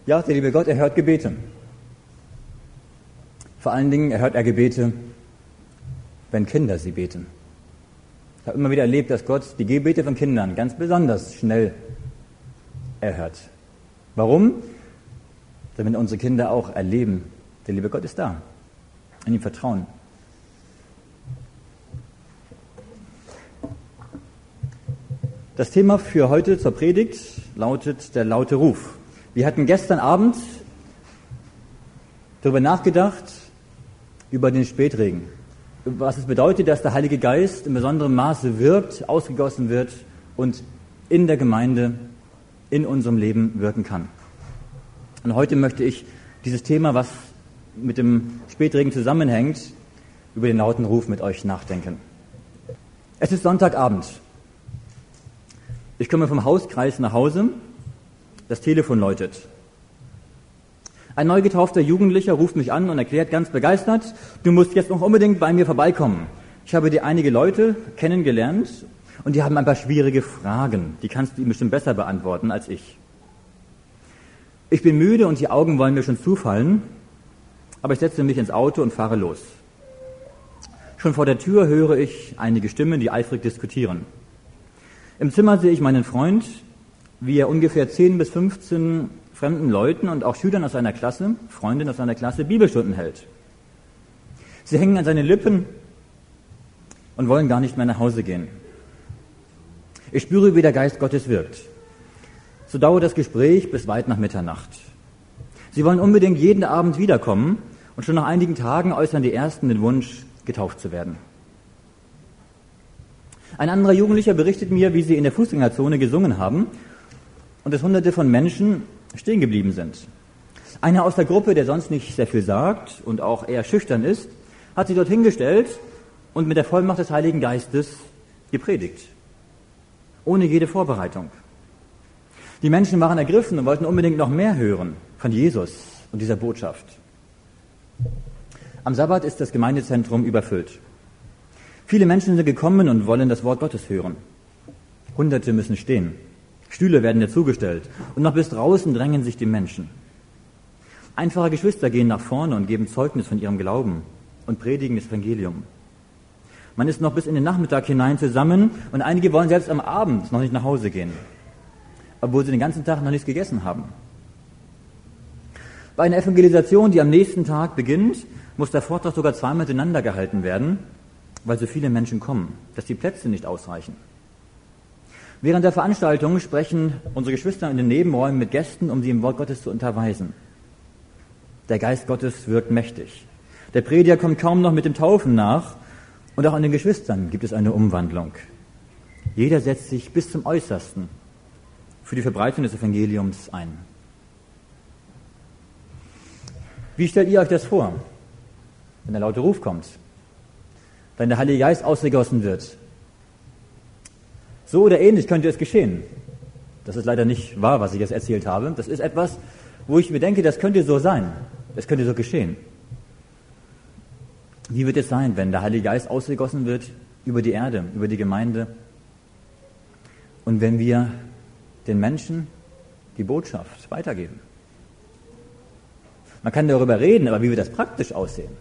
Ja, der liebe Gott, er hört Gebete. Vor allen Dingen erhört er Gebete, wenn Kinder sie beten. Ich habe immer wieder erlebt, dass Gott die Gebete von Kindern ganz besonders schnell erhört. Warum? Damit unsere Kinder auch erleben, der liebe Gott ist da, an ihm vertrauen. Das Thema für heute zur Predigt lautet der laute Ruf. Wir hatten gestern Abend darüber nachgedacht, über den Spätregen. Was es bedeutet, dass der Heilige Geist in besonderem Maße wirkt, ausgegossen wird und in der Gemeinde, in unserem Leben wirken kann. Und heute möchte ich dieses Thema, was mit dem Spätregen zusammenhängt, über den lauten Ruf mit euch nachdenken. Es ist Sonntagabend. Ich komme vom Hauskreis nach Hause. Das Telefon läutet. Ein neu getaufter Jugendlicher ruft mich an und erklärt ganz begeistert, du musst jetzt noch unbedingt bei mir vorbeikommen. Ich habe dir einige Leute kennengelernt und die haben ein paar schwierige Fragen. Die kannst du ihm bestimmt besser beantworten als ich. Ich bin müde und die Augen wollen mir schon zufallen, aber ich setze mich ins Auto und fahre los. Schon vor der Tür höre ich einige Stimmen, die eifrig diskutieren. Im Zimmer sehe ich meinen Freund, wie er ungefähr 10 bis 15 fremden Leuten und auch Schülern aus seiner Klasse, Freundinnen aus seiner Klasse, Bibelstunden hält. Sie hängen an seinen Lippen und wollen gar nicht mehr nach Hause gehen. Ich spüre, wie der Geist Gottes wirkt. So dauert das Gespräch bis weit nach Mitternacht. Sie wollen unbedingt jeden Abend wiederkommen und schon nach einigen Tagen äußern die Ersten den Wunsch, getauft zu werden. Ein anderer Jugendlicher berichtet mir, wie sie in der Fußgängerzone gesungen haben und es Hunderte von Menschen stehen geblieben sind. Einer aus der Gruppe, der sonst nicht sehr viel sagt und auch eher schüchtern ist, hat sich dorthin gestellt und mit der Vollmacht des Heiligen Geistes gepredigt. Ohne jede Vorbereitung. Die Menschen waren ergriffen und wollten unbedingt noch mehr hören von Jesus und dieser Botschaft. Am Sabbat ist das Gemeindezentrum überfüllt. Viele Menschen sind gekommen und wollen das Wort Gottes hören. Hunderte müssen stehen. Stühle werden dazugestellt und noch bis draußen drängen sich die Menschen. Einfache Geschwister gehen nach vorne und geben Zeugnis von ihrem Glauben und predigen das Evangelium. Man ist noch bis in den Nachmittag hinein zusammen und einige wollen selbst am Abend noch nicht nach Hause gehen, obwohl sie den ganzen Tag noch nichts gegessen haben. Bei einer Evangelisation, die am nächsten Tag beginnt, muss der Vortrag sogar zweimal hintereinander gehalten werden, weil so viele Menschen kommen, dass die Plätze nicht ausreichen. Während der Veranstaltung sprechen unsere Geschwister in den Nebenräumen mit Gästen, um sie im Wort Gottes zu unterweisen. Der Geist Gottes wirkt mächtig. Der Prediger kommt kaum noch mit dem Taufen nach und auch an den Geschwistern gibt es eine Umwandlung. Jeder setzt sich bis zum Äußersten für die Verbreitung des Evangeliums ein. Wie stellt ihr euch das vor, wenn der laute Ruf kommt? Wenn der Heilige Geist ausgegossen wird? So oder ähnlich könnte es geschehen. Das ist leider nicht wahr, was ich jetzt erzählt habe. Das ist etwas, wo ich mir denke, das könnte so sein. Das könnte so geschehen. Wie wird es sein, wenn der Heilige Geist ausgegossen wird über die Erde, über die Gemeinde? Und wenn wir den Menschen die Botschaft weitergeben? Man kann darüber reden, aber wie wird das praktisch aussehen?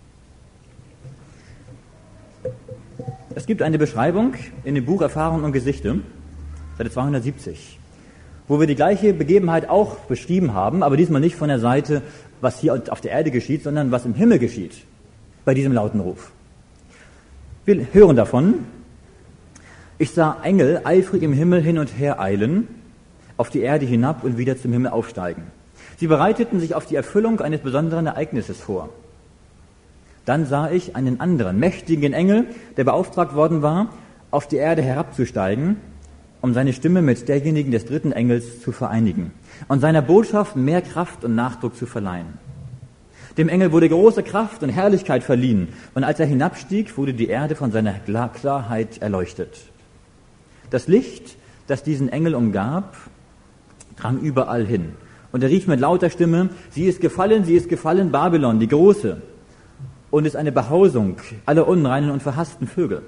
Es gibt eine Beschreibung in dem Buch Erfahrung und Gesichte, Seite 270, wo wir die gleiche Begebenheit auch beschrieben haben, aber diesmal nicht von der Seite, was hier auf der Erde geschieht, sondern was im Himmel geschieht, bei diesem lauten Ruf. Wir hören davon: Ich sah Engel eifrig im Himmel hin und her eilen, auf die Erde hinab und wieder zum Himmel aufsteigen. Sie bereiteten sich auf die Erfüllung eines besonderen Ereignisses vor. Dann sah ich einen anderen, mächtigen Engel, der beauftragt worden war, auf die Erde herabzusteigen, um seine Stimme mit derjenigen des dritten Engels zu vereinigen und seiner Botschaft mehr Kraft und Nachdruck zu verleihen. Dem Engel wurde große Kraft und Herrlichkeit verliehen, und als er hinabstieg, wurde die Erde von seiner Klarheit erleuchtet. Das Licht, das diesen Engel umgab, drang überall hin. Und er rief mit lauter Stimme: Sie ist gefallen, Babylon, die Große, und ist eine Behausung aller unreinen und verhassten Vögel.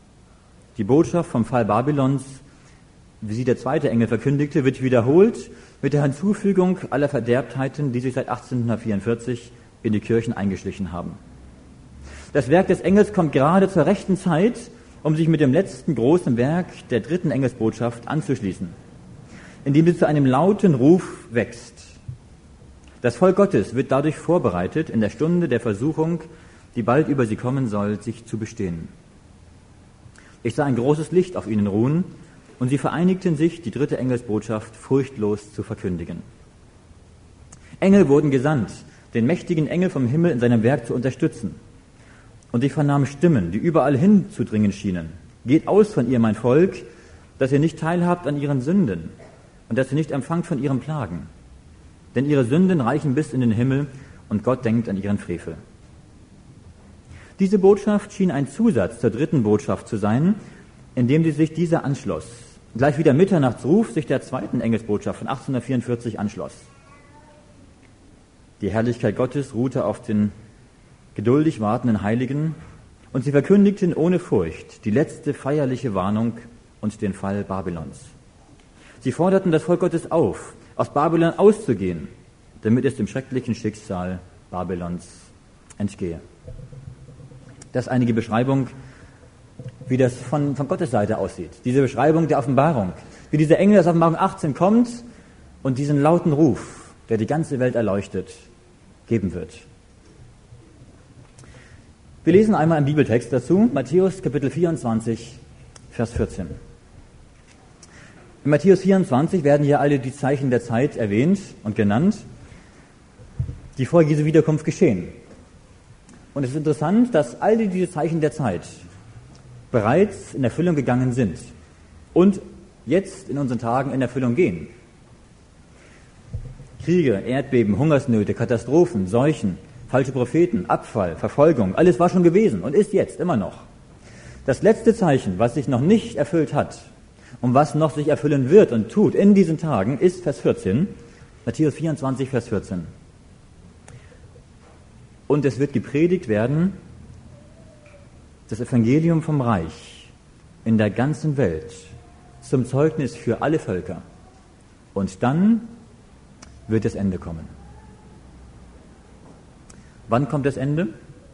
Die Botschaft vom Fall Babylons, wie sie der zweite Engel verkündigte, wird wiederholt mit der Hinzufügung aller Verderbtheiten, die sich seit 1844 in die Kirchen eingeschlichen haben. Das Werk des Engels kommt gerade zur rechten Zeit, um sich mit dem letzten großen Werk der dritten Engelsbotschaft anzuschließen, indem sie zu einem lauten Ruf wächst. Das Volk Gottes wird dadurch vorbereitet, in der Stunde der Versuchung, die bald über sie kommen soll, sich zu bestehen. Ich sah ein großes Licht auf ihnen ruhen, und sie vereinigten sich, die dritte Engelsbotschaft furchtlos zu verkündigen. Engel wurden gesandt, den mächtigen Engel vom Himmel in seinem Werk zu unterstützen. Und ich vernahm Stimmen, die überall hinzudringen schienen. Geht aus von ihr, mein Volk, dass ihr nicht teilhabt an ihren Sünden und dass ihr nicht empfangt von ihren Plagen. Denn ihre Sünden reichen bis in den Himmel und Gott denkt an ihren Frevel. Diese Botschaft schien ein Zusatz zur dritten Botschaft zu sein, indem sie sich dieser anschloss. Gleich wie der Mitternachtsruf sich der zweiten Engelsbotschaft von 1844 anschloss. Die Herrlichkeit Gottes ruhte auf den geduldig wartenden Heiligen und sie verkündigten ohne Furcht die letzte feierliche Warnung und den Fall Babylons. Sie forderten das Volk Gottes auf, aus Babylon auszugehen, damit es dem schrecklichen Schicksal Babylons entgehe. Das ist einige Beschreibung, wie das von Gottes Seite aussieht. Diese Beschreibung der Offenbarung, wie dieser Engel aus Offenbarung 18 kommt und diesen lauten Ruf, der die ganze Welt erleuchtet, geben wird. Wir lesen einmal einen Bibeltext dazu, Matthäus Kapitel 24, Vers 14. In Matthäus 24 werden hier alle die Zeichen der Zeit erwähnt und genannt, die vor Jesu Wiederkunft geschehen. Und es ist interessant, dass all diese Zeichen der Zeit bereits in Erfüllung gegangen sind und jetzt in unseren Tagen in Erfüllung gehen. Kriege, Erdbeben, Hungersnöte, Katastrophen, Seuchen, falsche Propheten, Abfall, Verfolgung, alles war schon gewesen und ist jetzt immer noch. Das letzte Zeichen, was sich noch nicht erfüllt hat und was noch sich erfüllen wird und tut in diesen Tagen, ist Vers 14, Matthäus 24, Vers 14. Und es wird gepredigt werden, das Evangelium vom Reich in der ganzen Welt zum Zeugnis für alle Völker. Und dann wird das Ende kommen. Wann kommt das Ende?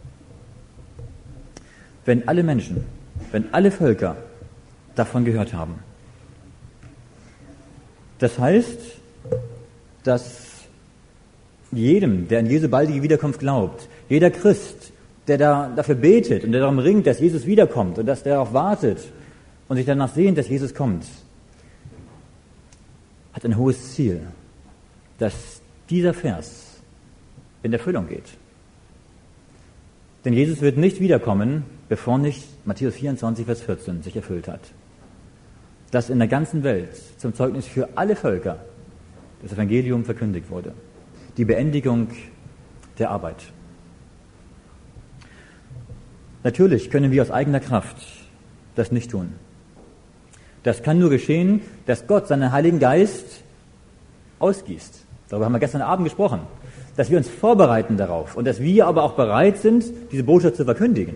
Wenn alle Menschen, wenn alle Völker davon gehört haben. Das heißt, dass jedem, der an Jesu baldige Wiederkunft glaubt, jeder Christ, der dafür betet und der darum ringt, dass Jesus wiederkommt und dass der darauf wartet und sich danach sehnt, dass Jesus kommt, hat ein hohes Ziel, dass dieser Vers in Erfüllung geht. Denn Jesus wird nicht wiederkommen, bevor nicht Matthäus 24, Vers 14 sich erfüllt hat. Dass in der ganzen Welt zum Zeugnis für alle Völker das Evangelium verkündigt wurde. Die Beendigung der Arbeit. Natürlich können wir aus eigener Kraft das nicht tun. Das kann nur geschehen, dass Gott seinen Heiligen Geist ausgießt. Darüber haben wir gestern Abend gesprochen. Dass wir uns vorbereiten darauf und dass wir aber auch bereit sind, diese Botschaft zu verkündigen.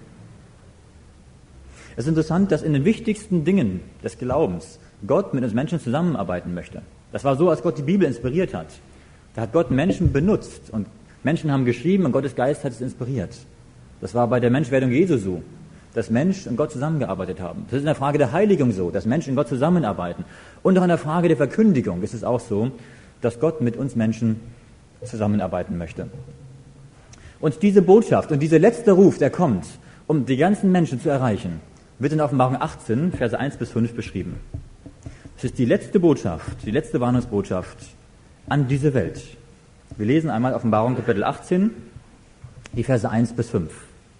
Es ist interessant, dass in den wichtigsten Dingen des Glaubens Gott mit uns Menschen zusammenarbeiten möchte. Das war so, als Gott die Bibel inspiriert hat. Da hat Gott Menschen benutzt und Menschen haben geschrieben und Gottes Geist hat es inspiriert. Das war bei der Menschwerdung Jesu so, dass Mensch und Gott zusammengearbeitet haben. Das ist in der Frage der Heiligung so, dass Menschen und Gott zusammenarbeiten. Und auch in der Frage der Verkündigung ist es auch so, dass Gott mit uns Menschen zusammenarbeiten möchte. Und diese Botschaft und dieser letzte Ruf, der kommt, um die ganzen Menschen zu erreichen, wird in Offenbarung 18, Verse 1 bis 5 beschrieben. Es ist die letzte Botschaft, die letzte Warnungsbotschaft an diese Welt. Wir lesen einmal Offenbarung Kapitel 18, die Verse 1 bis 5.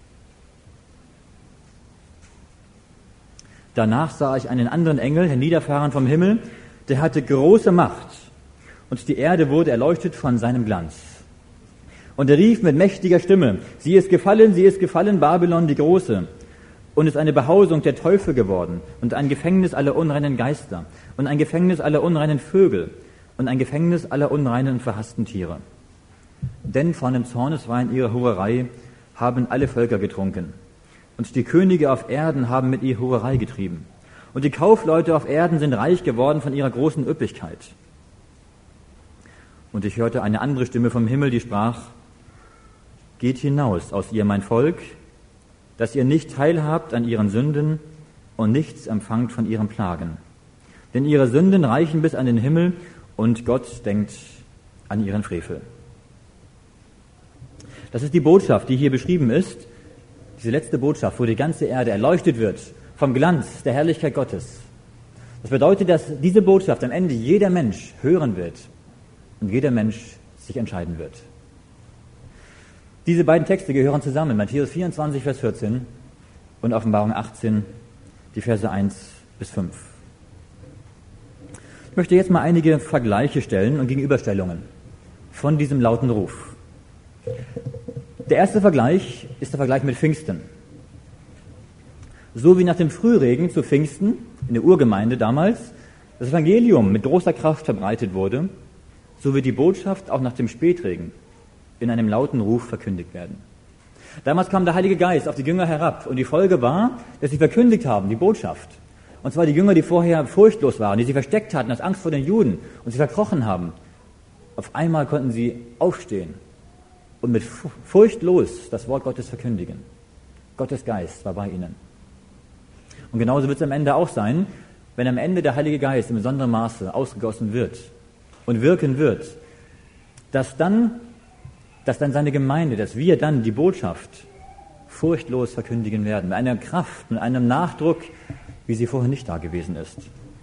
Danach sah ich einen anderen Engel herniederfahren vom Himmel, der hatte große Macht, und die Erde wurde erleuchtet von seinem Glanz. Und er rief mit mächtiger Stimme, sie ist gefallen, Babylon die Große, und ist eine Behausung der Teufel geworden, und ein Gefängnis aller unreinen Geister, und ein Gefängnis aller unreinen Vögel, und ein Gefängnis aller unreinen und verhassten Tiere. Denn von dem Zorneswein ihrer Hurerei haben alle Völker getrunken, und die Könige auf Erden haben mit ihr Hurerei getrieben, und die Kaufleute auf Erden sind reich geworden von ihrer großen Üppigkeit. Und ich hörte eine andere Stimme vom Himmel, die sprach: Geht hinaus aus ihr, mein Volk, dass ihr nicht teilhabt an ihren Sünden und nichts empfangt von ihren Plagen. Denn ihre Sünden reichen bis an den Himmel und Gott denkt an ihren Frevel. Das ist die Botschaft, die hier beschrieben ist, diese letzte Botschaft, wo die ganze Erde erleuchtet wird vom Glanz der Herrlichkeit Gottes. Das bedeutet, dass diese Botschaft am Ende jeder Mensch hören wird und jeder Mensch sich entscheiden wird. Diese beiden Texte gehören zusammen, Matthäus 24, Vers 14 und Offenbarung 18, die Verse 1 bis 5. Ich möchte jetzt mal einige Vergleiche stellen und Gegenüberstellungen von diesem lauten Ruf. Der erste Vergleich ist der Vergleich mit Pfingsten. So wie nach dem Frühregen zu Pfingsten in der Urgemeinde damals das Evangelium mit großer Kraft verbreitet wurde, so wird die Botschaft auch nach dem Spätregen in einem lauten Ruf verkündigt werden. Damals kam der Heilige Geist auf die Jünger herab und die Folge war, dass sie verkündigt haben, die Botschaft. Und zwar die Jünger, die vorher furchtlos waren, die sie versteckt hatten aus Angst vor den Juden und sie verkrochen haben. Auf einmal konnten sie aufstehen und mit furchtlos das Wort Gottes verkündigen. Gottes Geist war bei ihnen. Und genauso wird es am Ende auch sein, wenn am Ende der Heilige Geist in besonderem Maße ausgegossen wird und wirken wird, dass dann seine Gemeinde, dass wir dann die Botschaft furchtlos verkündigen werden, mit einer Kraft, mit einem Nachdruck, wie sie vorher nicht da gewesen ist.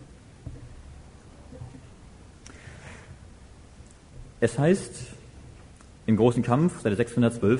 Es heißt im großen Kampf, Seite 612,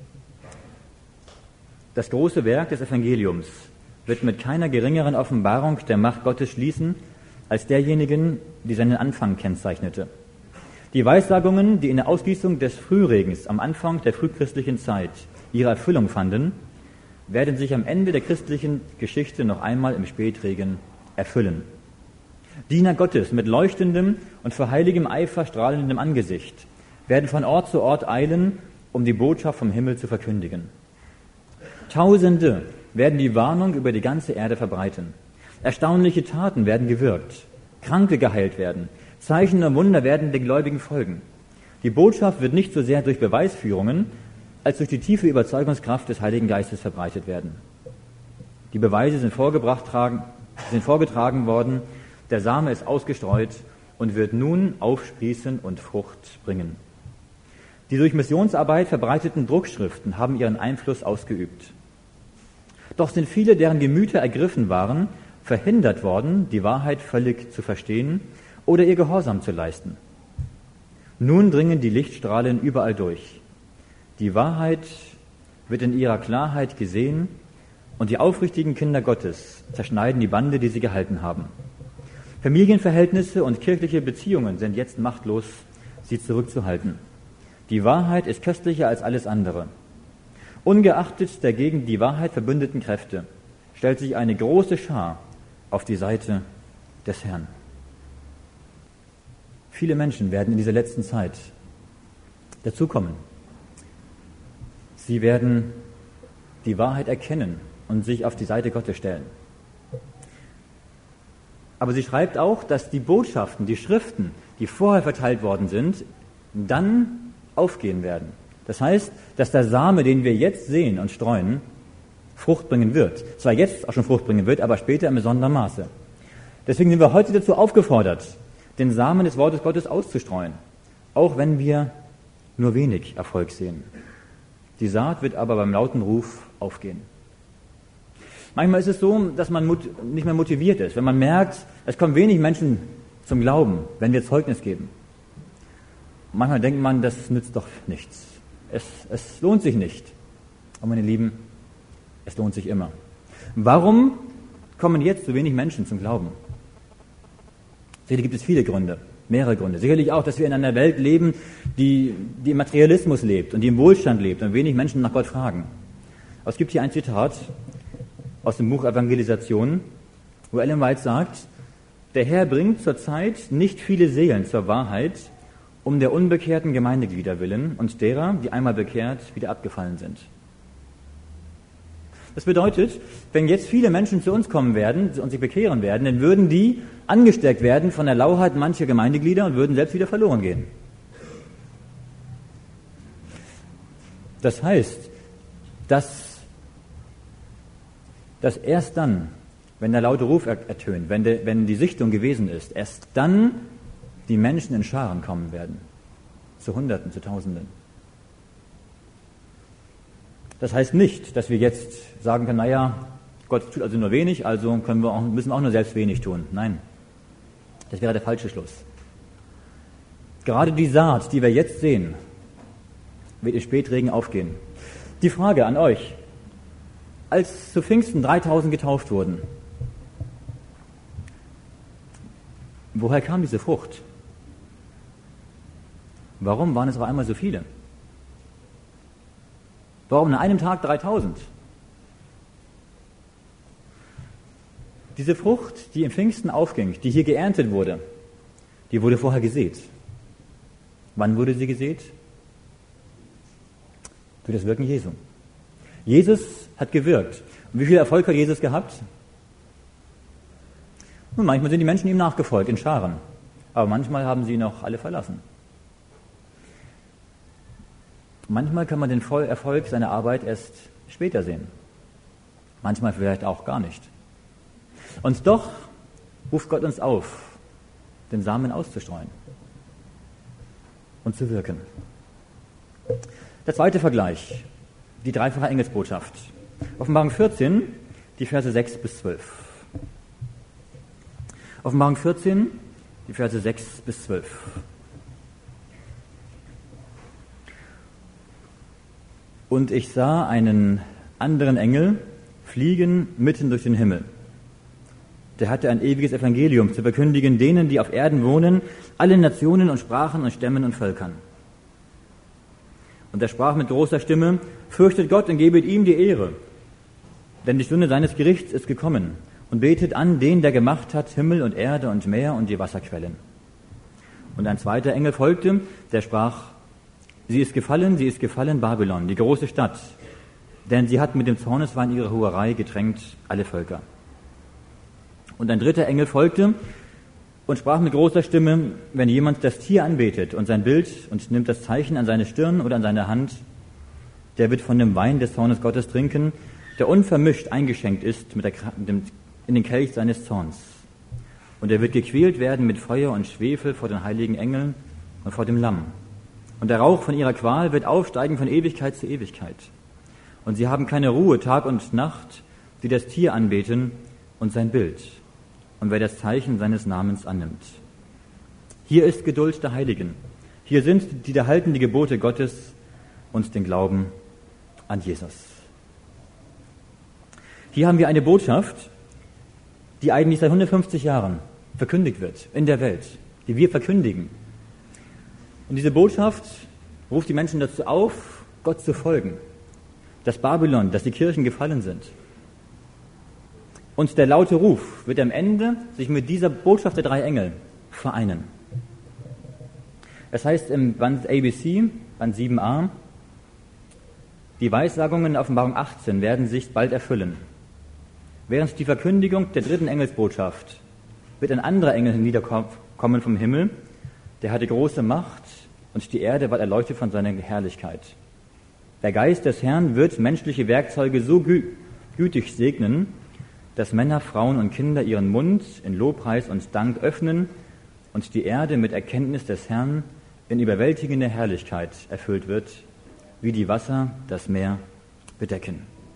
das große Werk des Evangeliums wird mit keiner geringeren Offenbarung der Macht Gottes schließen, als derjenigen, die seinen Anfang kennzeichnete. Die Weissagungen, die in der Ausgießung des Frühregens am Anfang der frühchristlichen Zeit ihre Erfüllung fanden, werden sich am Ende der christlichen Geschichte noch einmal im Spätregen erfüllen. Diener Gottes mit leuchtendem und vor heiligem Eifer strahlendem Angesicht werden von Ort zu Ort eilen, um die Botschaft vom Himmel zu verkündigen. Tausende werden die Warnung über die ganze Erde verbreiten. Erstaunliche Taten werden gewirkt, Kranke geheilt werden, Zeichen und Wunder werden den Gläubigen folgen. Die Botschaft wird nicht so sehr durch Beweisführungen, als durch die tiefe Überzeugungskraft des Heiligen Geistes verbreitet werden. Die Beweise sind vorgetragen worden, der Same ist ausgestreut und wird nun aufsprießen und Frucht bringen. Die durch Missionsarbeit verbreiteten Druckschriften haben ihren Einfluss ausgeübt. Doch sind viele, deren Gemüter ergriffen waren, verhindert worden, die Wahrheit völlig zu verstehen oder ihr Gehorsam zu leisten. Nun dringen die Lichtstrahlen überall durch. Die Wahrheit wird in ihrer Klarheit gesehen und die aufrichtigen Kinder Gottes zerschneiden die Bande, die sie gehalten haben. Familienverhältnisse und kirchliche Beziehungen sind jetzt machtlos, sie zurückzuhalten. Die Wahrheit ist köstlicher als alles andere. Ungeachtet der gegen die Wahrheit verbündeten Kräfte stellt sich eine große Schar auf die Seite des Herrn. Viele Menschen werden in dieser letzten Zeit dazukommen. Sie werden die Wahrheit erkennen und sich auf die Seite Gottes stellen. Aber sie schreibt auch, dass die Botschaften, die Schriften, die vorher verteilt worden sind, dann aufgehen werden. Das heißt, dass der Same, den wir jetzt sehen und streuen, Frucht bringen wird. Zwar jetzt auch schon Frucht bringen wird, aber später in besonderem Maße. Deswegen sind wir heute dazu aufgefordert, den Samen des Wortes Gottes auszustreuen, auch wenn wir nur wenig Erfolg sehen. Die Saat wird aber beim lauten Ruf aufgehen. Manchmal ist es so, dass man nicht mehr motiviert ist, wenn man merkt, es kommen wenig Menschen zum Glauben, wenn wir Zeugnis geben. Manchmal denkt man, das nützt doch nichts. Es lohnt sich nicht. Aber meine Lieben, es lohnt sich immer. Warum kommen jetzt so wenig Menschen zum Glauben? Sicherlich gibt es viele Gründe, mehrere Gründe. Sicherlich auch, dass wir in einer Welt leben, die im Materialismus lebt und die im Wohlstand lebt und wenig Menschen nach Gott fragen. Aber es gibt hier ein Zitat aus dem Buch Evangelisation, wo Ellen White sagt, der Herr bringt zurzeit nicht viele Seelen zur Wahrheit, um der unbekehrten Gemeindeglieder willen und derer, die einmal bekehrt, wieder abgefallen sind. Das bedeutet, wenn jetzt viele Menschen zu uns kommen werden und sich bekehren werden, dann würden die angesteckt werden von der Lauheit mancher Gemeindeglieder und würden selbst wieder verloren gehen. Das heißt, dass erst dann, wenn der laute Ruf ertönt, wenn die Sichtung gewesen ist, erst dann die Menschen in Scharen kommen werden. Zu Hunderten, zu Tausenden. Das heißt nicht, dass wir jetzt sagen können, naja, Gott tut also nur wenig, also müssen wir auch nur selbst wenig tun. Nein, das wäre der falsche Schluss. Gerade die Saat, die wir jetzt sehen, wird im Spätregen aufgehen. Die Frage an euch, als zu Pfingsten 3000 getauft wurden, woher kam diese Frucht? Warum waren es auf einmal so viele? Warum an einem Tag 3000? Diese Frucht, die im Pfingsten aufging, die hier geerntet wurde, die wurde vorher gesät. Wann wurde sie gesät? Durch das Wirken Jesu. Jesus hat gewirkt. Und wie viel Erfolg hat Jesus gehabt? Nun, manchmal sind die Menschen ihm nachgefolgt, in Scharen. Aber manchmal haben sie ihn auch alle verlassen. Manchmal kann man den Erfolg seiner Arbeit erst später sehen. Manchmal vielleicht auch gar nicht. Und doch ruft Gott uns auf, den Samen auszustreuen und zu wirken. Der zweite Vergleich, die dreifache Engelsbotschaft. Offenbarung 14, die Verse 6 bis 12. Offenbarung 14, die Verse 6 bis 12. Und ich sah einen anderen Engel fliegen mitten durch den Himmel. Der hatte ein ewiges Evangelium zu verkündigen denen, die auf Erden wohnen, allen Nationen und Sprachen und Stämmen und Völkern. Und er sprach mit großer Stimme, fürchtet Gott und gebet ihm die Ehre, denn die Stunde seines Gerichts ist gekommen, und betet an den, der gemacht hat Himmel und Erde und Meer und die Wasserquellen. Und ein zweiter Engel folgte, der sprach, sie ist gefallen, Babylon, die große Stadt, denn sie hat mit dem Zorneswein ihrer Hurerei getränkt alle Völker. Und ein dritter Engel folgte und sprach mit großer Stimme, wenn jemand das Tier anbetet und sein Bild und nimmt das Zeichen an seine Stirn oder an seine Hand, der wird von dem Wein des Zornes Gottes trinken, der unvermischt eingeschenkt ist in den Kelch seines Zorns. Und er wird gequält werden mit Feuer und Schwefel vor den heiligen Engeln und vor dem Lamm. Und der Rauch von ihrer Qual wird aufsteigen von Ewigkeit zu Ewigkeit. Und sie haben keine Ruhe Tag und Nacht, die das Tier anbeten und sein Bild. Und wer das Zeichen seines Namens annimmt. Hier ist Geduld der Heiligen. Hier sind die, da halten die Gebote Gottes und den Glauben an Jesus. Hier haben wir eine Botschaft, die eigentlich seit 150 Jahren verkündigt wird in der Welt, die wir verkündigen. Und diese Botschaft ruft die Menschen dazu auf, Gott zu folgen. Dass Babylon, dass die Kirchen gefallen sind. Und der laute Ruf wird am Ende sich mit dieser Botschaft der drei Engel vereinen. Es heißt im Band ABC, Band 7a, die Weissagungen in Offenbarung 18 werden sich bald erfüllen. Während die Verkündigung der dritten Engelsbotschaft wird ein anderer Engel hinniederkommen vom Himmel, der hatte große Macht und die Erde war erleuchtet von seiner Herrlichkeit. Der Geist des Herrn wird menschliche Werkzeuge so gütig segnen, dass Männer, Frauen und Kinder ihren Mund in Lobpreis und Dank öffnen und die Erde mit Erkenntnis des Herrn in überwältigender Herrlichkeit erfüllt wird, wie die Wasser das Meer bedecken.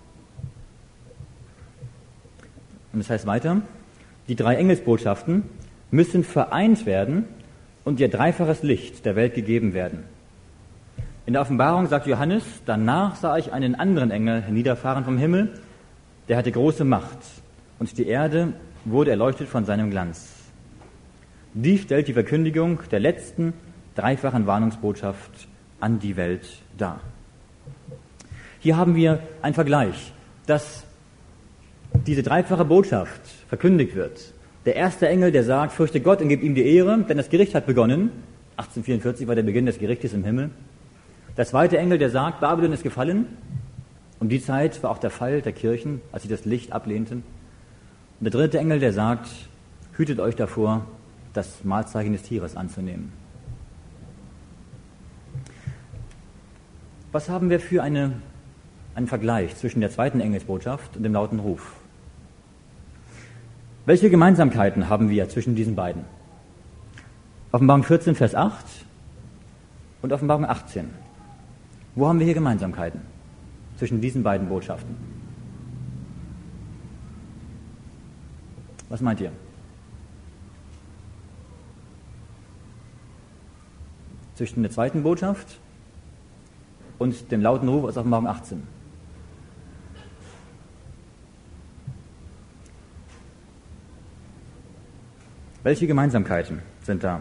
Und es heißt weiter, die drei Engelsbotschaften müssen vereint werden und ihr dreifaches Licht der Welt gegeben werden. In der Offenbarung sagt Johannes, danach sah ich einen anderen Engel herniederfahren vom Himmel, der hatte große Macht und die Erde wurde erleuchtet von seinem Glanz. Dies stellt die Verkündigung der letzten dreifachen Warnungsbotschaft an die Welt dar. Hier haben wir einen Vergleich, dass diese dreifache Botschaft verkündigt wird. Der erste Engel, der sagt, fürchte Gott und gib ihm die Ehre, denn das Gericht hat begonnen. 1844 war der Beginn des Gerichtes im Himmel. Der zweite Engel, der sagt, Babylon ist gefallen. Um die Zeit war auch der Fall der Kirchen, als sie das Licht ablehnten. Und der dritte Engel, der sagt, hütet euch davor, das Mahlzeichen des Tieres anzunehmen. Was haben wir für einen Vergleich zwischen der zweiten Engelsbotschaft und dem lauten Ruf? Welche Gemeinsamkeiten haben wir zwischen diesen beiden? Offenbarung 14, Vers 8 und Offenbarung 18. Wo haben wir hier Gemeinsamkeiten zwischen diesen beiden Botschaften? Was meint ihr? Zwischen der zweiten Botschaft und dem lauten Ruf aus Offenbarung 18. Welche Gemeinsamkeiten sind da?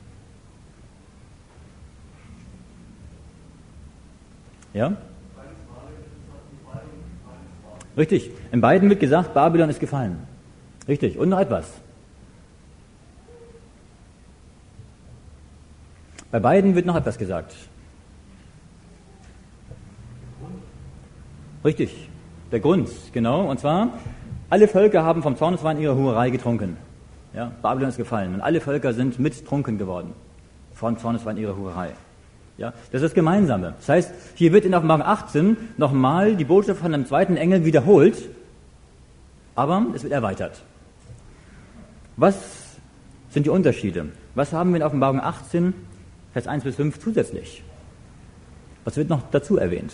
Ja? Richtig. In beiden wird gesagt, Babylon ist gefallen. Richtig. Und noch etwas. Bei beiden wird noch etwas gesagt. Richtig. Der Grund, genau. Und zwar, alle Völker haben vom Zorneswein ihrer Hurerei getrunken. Ja, Babylon ist gefallen. Und alle Völker sind mit trunken geworden. Vom Zorneswein ihrer Hurerei. Ja, das ist das Gemeinsame. Das heißt, hier wird in Offenbarung 18 nochmal die Botschaft von einem zweiten Engel wiederholt, aber es wird erweitert. Was sind die Unterschiede? Was haben wir in Offenbarung 18, Vers 1 bis 5 zusätzlich? Was wird noch dazu erwähnt?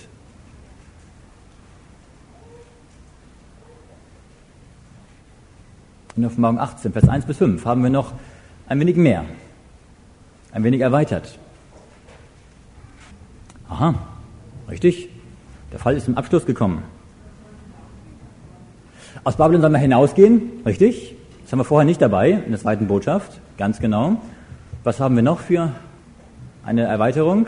In Offenbarung 18, Vers 1 bis 5 haben wir noch ein wenig mehr, ein wenig erweitert. Aha, richtig. Der Fall ist zum Abschluss gekommen. Aus Babylon sollen wir hinausgehen, richtig. Das haben wir vorher nicht dabei in der zweiten Botschaft, ganz genau. Was haben wir noch für eine Erweiterung?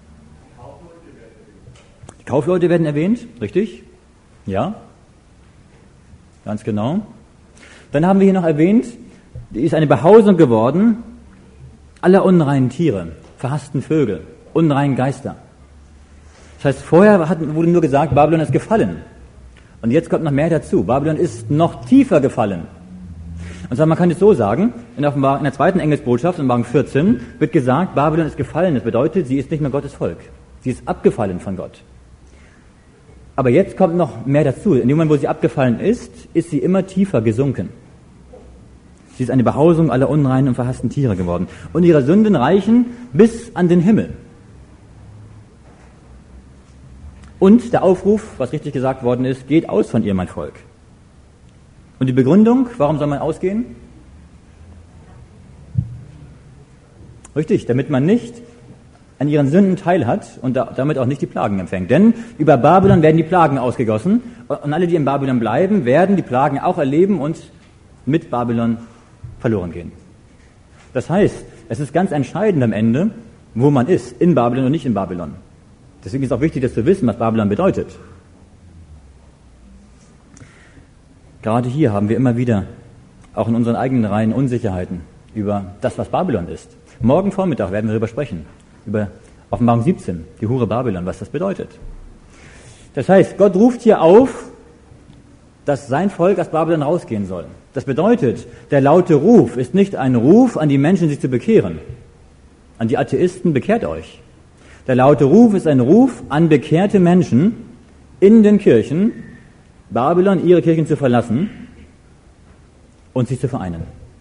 Die Kaufleute werden erwähnt, richtig. Ja, ganz genau. Dann haben wir hier noch erwähnt, die ist eine Behausung geworden aller unreinen Tiere, verhassten Vögel, unreinen Geister. Das heißt, vorher wurde nur gesagt, Babylon ist gefallen. Und jetzt kommt noch mehr dazu. Babylon ist noch tiefer gefallen. Und zwar, man kann es so sagen, in der zweiten Engelsbotschaft, in Offenbarung 14, wird gesagt, Babylon ist gefallen. Das bedeutet, sie ist nicht mehr Gottes Volk. Sie ist abgefallen von Gott. Aber jetzt kommt noch mehr dazu. In dem Moment, wo sie abgefallen ist sie immer tiefer gesunken. Sie ist eine Behausung aller unreinen und verhassten Tiere geworden. Und ihre Sünden reichen bis an den Himmel. Und der Aufruf, was richtig gesagt worden ist, geht aus von ihr, mein Volk. Und die Begründung, warum soll man ausgehen? Richtig, damit man nicht an ihren Sünden teilhat und damit auch nicht die Plagen empfängt. Denn über Babylon werden die Plagen ausgegossen und alle, die in Babylon bleiben, werden die Plagen auch erleben und mit Babylon verloren gehen. Das heißt, es ist ganz entscheidend am Ende, wo man ist, in Babylon und nicht in Babylon. Deswegen ist es auch wichtig, das zu wissen, was Babylon bedeutet. Gerade hier haben wir immer wieder, auch in unseren eigenen Reihen, Unsicherheiten über das, was Babylon ist. Morgen Vormittag werden wir darüber sprechen, über Offenbarung 17, die Hure Babylon, was das bedeutet. Das heißt, Gott ruft hier auf, dass sein Volk aus Babylon rausgehen soll. Das bedeutet, der laute Ruf ist nicht ein Ruf an die Menschen, sich zu bekehren. An die Atheisten, bekehrt euch. Der laute Ruf ist ein Ruf an bekehrte Menschen in den Kirchen, Babylon, ihre Kirchen zu verlassen und sich zu vereinen.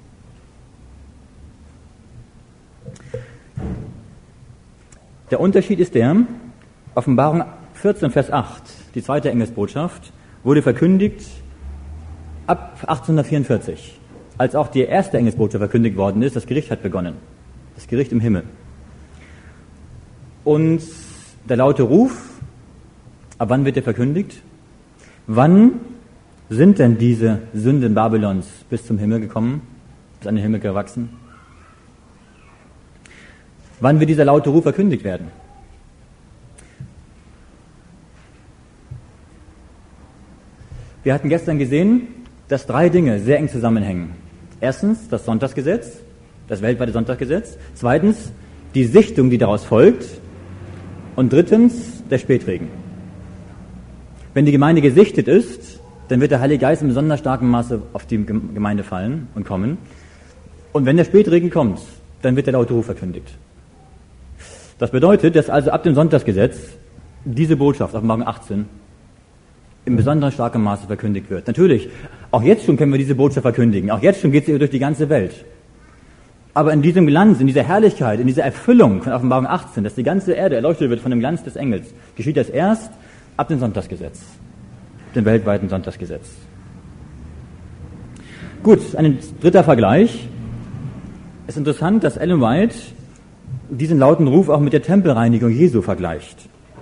Der Unterschied ist der, Offenbarung 14, Vers 8, die zweite Engelsbotschaft, wurde verkündigt ab 1844. Als auch die erste Engelsbotschaft verkündigt worden ist, das Gericht hat begonnen. Das Gericht im Himmel. Und der laute Ruf, ab wann wird er verkündigt? Wann sind denn diese Sünden Babylons bis zum Himmel gekommen, bis an den Himmel gewachsen? Wann wird dieser laute Ruf verkündigt werden? Wir hatten gestern gesehen, dass 3 Dinge sehr eng zusammenhängen. Erstens das Sonntagsgesetz, das weltweite Sonntagsgesetz. Zweitens die Sichtung, die daraus folgt. Und drittens der Spätregen. Wenn die Gemeinde gesichtet ist, dann wird der Heilige Geist in besonders starkem Maße auf die Gemeinde fallen und kommen. Und wenn der Spätregen kommt, dann wird der laute Ruf verkündigt. Das bedeutet, dass also ab dem Sonntagsgesetz diese Botschaft, Offenbarung 18, in besonders starkem Maße verkündigt wird. Natürlich, auch jetzt schon können wir diese Botschaft verkündigen. Auch jetzt schon geht sie durch die ganze Welt. Aber in diesem Glanz, in dieser Herrlichkeit, in dieser Erfüllung von Offenbarung 18, dass die ganze Erde erleuchtet wird von dem Glanz des Engels, geschieht das erst ab dem Sonntagsgesetz, dem weltweiten Sonntagsgesetz. Gut, ein dritter Vergleich. Es ist interessant, dass Ellen White diesen lauten Ruf auch mit der Tempelreinigung Jesu vergleicht.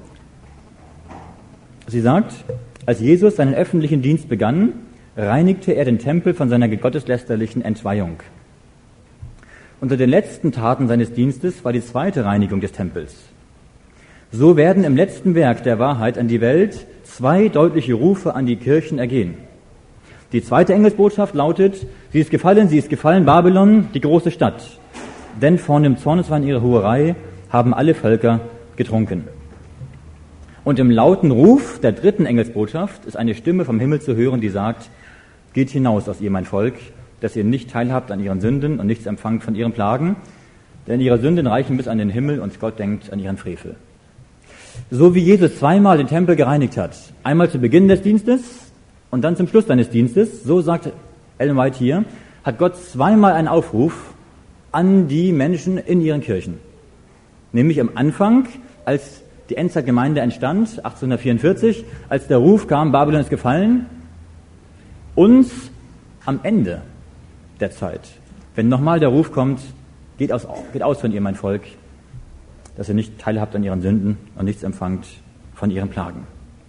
Sie sagt, als Jesus seinen öffentlichen Dienst begann, reinigte er den Tempel von seiner gotteslästerlichen Entweihung. Unter den letzten Taten seines Dienstes war die zweite Reinigung des Tempels. So werden im letzten Werk der Wahrheit an die Welt zwei deutliche Rufe an die Kirchen ergehen. Die zweite Engelsbotschaft lautet, sie ist gefallen, Babylon, die große Stadt. Denn von dem Zorneswein ihrer Hurerei haben alle Völker getrunken. Und im lauten Ruf der dritten Engelsbotschaft ist eine Stimme vom Himmel zu hören, die sagt, geht hinaus aus ihr, mein Volk, dass ihr nicht teilhabt an ihren Sünden und nichts empfangt von ihren Plagen, denn ihre Sünden reichen bis an den Himmel und Gott denkt an ihren Frevel. So wie Jesus zweimal den Tempel gereinigt hat, einmal zu Beginn des Dienstes und dann zum Schluss seines Dienstes, so sagt Ellen White hier, hat Gott zweimal einen Aufruf an die Menschen in ihren Kirchen. Nämlich am Anfang, als die Endzeitgemeinde entstand, 1844, als der Ruf kam, Babylon ist gefallen, und am Ende der Zeit, wenn nochmal der Ruf kommt, geht aus von ihr, mein Volk, dass ihr nicht teilhabt an ihren Sünden und nichts empfangt von ihren Plagen.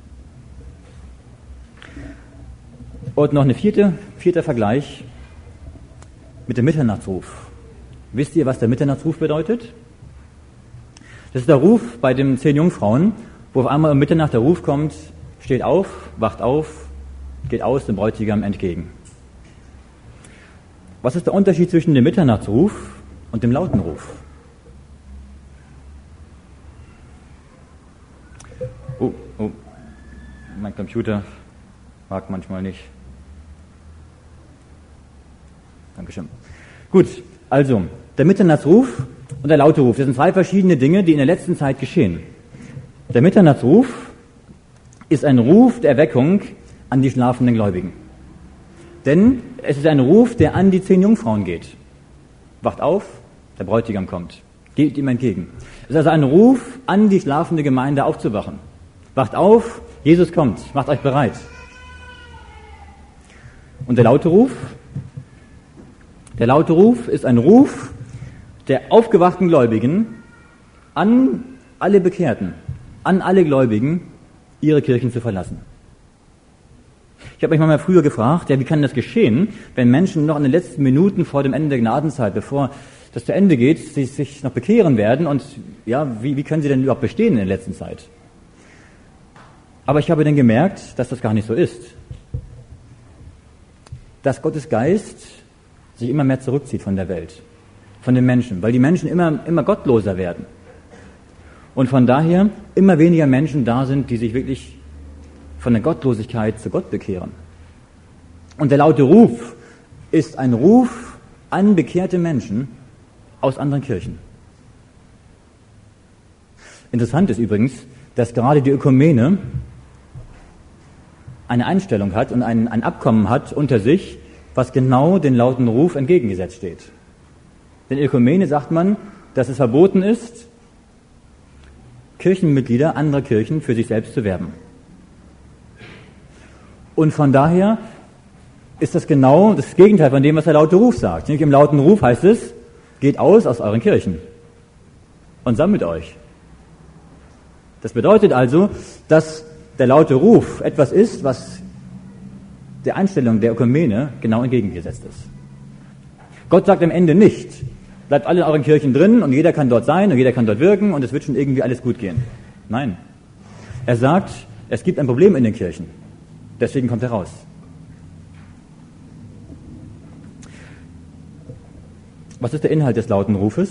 Und noch ein vierter Vergleich mit dem Mitternachtsruf. Wisst ihr, was der Mitternachtsruf bedeutet? Das ist der Ruf bei den 10 Jungfrauen, wo auf einmal um Mitternacht der Ruf kommt, steht auf, wacht auf, geht aus dem Bräutigam entgegen. Was ist der Unterschied zwischen dem Mitternachtsruf und dem lauten Ruf? Oh, mein Computer mag manchmal nicht. Dankeschön. Gut, also, der Mitternachtsruf und der laute Ruf, das sind zwei verschiedene Dinge, die in der letzten Zeit geschehen. Der Mitternachtsruf ist ein Ruf der Erweckung an die schlafenden Gläubigen. Denn es ist ein Ruf, der an die 10 Jungfrauen geht. Wacht auf, der Bräutigam kommt. Geht ihm entgegen. Es ist also ein Ruf an die schlafende Gemeinde aufzuwachen. Wacht auf, Jesus kommt, macht euch bereit. Und der laute Ruf? Der laute Ruf ist ein Ruf der aufgewachten Gläubigen an alle Bekehrten, an alle Gläubigen, ihre Kirchen zu verlassen. Ich habe mich mal früher gefragt, wie kann das geschehen, wenn Menschen noch in den letzten Minuten vor dem Ende der Gnadenzeit, bevor das zu Ende geht, sich noch bekehren werden und wie können sie denn überhaupt bestehen in der letzten Zeit? Aber ich habe dann gemerkt, dass das gar nicht so ist. Dass Gottes Geist sich immer mehr zurückzieht von der Welt, von den Menschen, weil die Menschen immer gottloser werden. Und von daher immer weniger Menschen da sind, die sich wirklich von der Gottlosigkeit zu Gott bekehren. Und der laute Ruf ist ein Ruf an bekehrte Menschen aus anderen Kirchen. Interessant ist übrigens, dass gerade die Ökumene eine Einstellung hat und ein Abkommen hat unter sich, was genau den lauten Ruf entgegengesetzt steht. Denn in der Ökumene sagt man, dass es verboten ist, Kirchenmitglieder anderer Kirchen für sich selbst zu werben. Und von daher ist das genau das Gegenteil von dem, was der laute Ruf sagt. Nämlich im lauten Ruf heißt es, geht aus euren Kirchen und sammelt euch. Das bedeutet also, dass der laute Ruf etwas ist, was der Einstellung der Ökumene genau entgegengesetzt ist. Gott sagt am Ende nicht, bleibt alle in euren Kirchen drin und jeder kann dort sein und jeder kann dort wirken und es wird schon irgendwie alles gut gehen. Nein. Er sagt, es gibt ein Problem in den Kirchen. Deswegen kommt er raus. Was ist der Inhalt des lauten Rufes?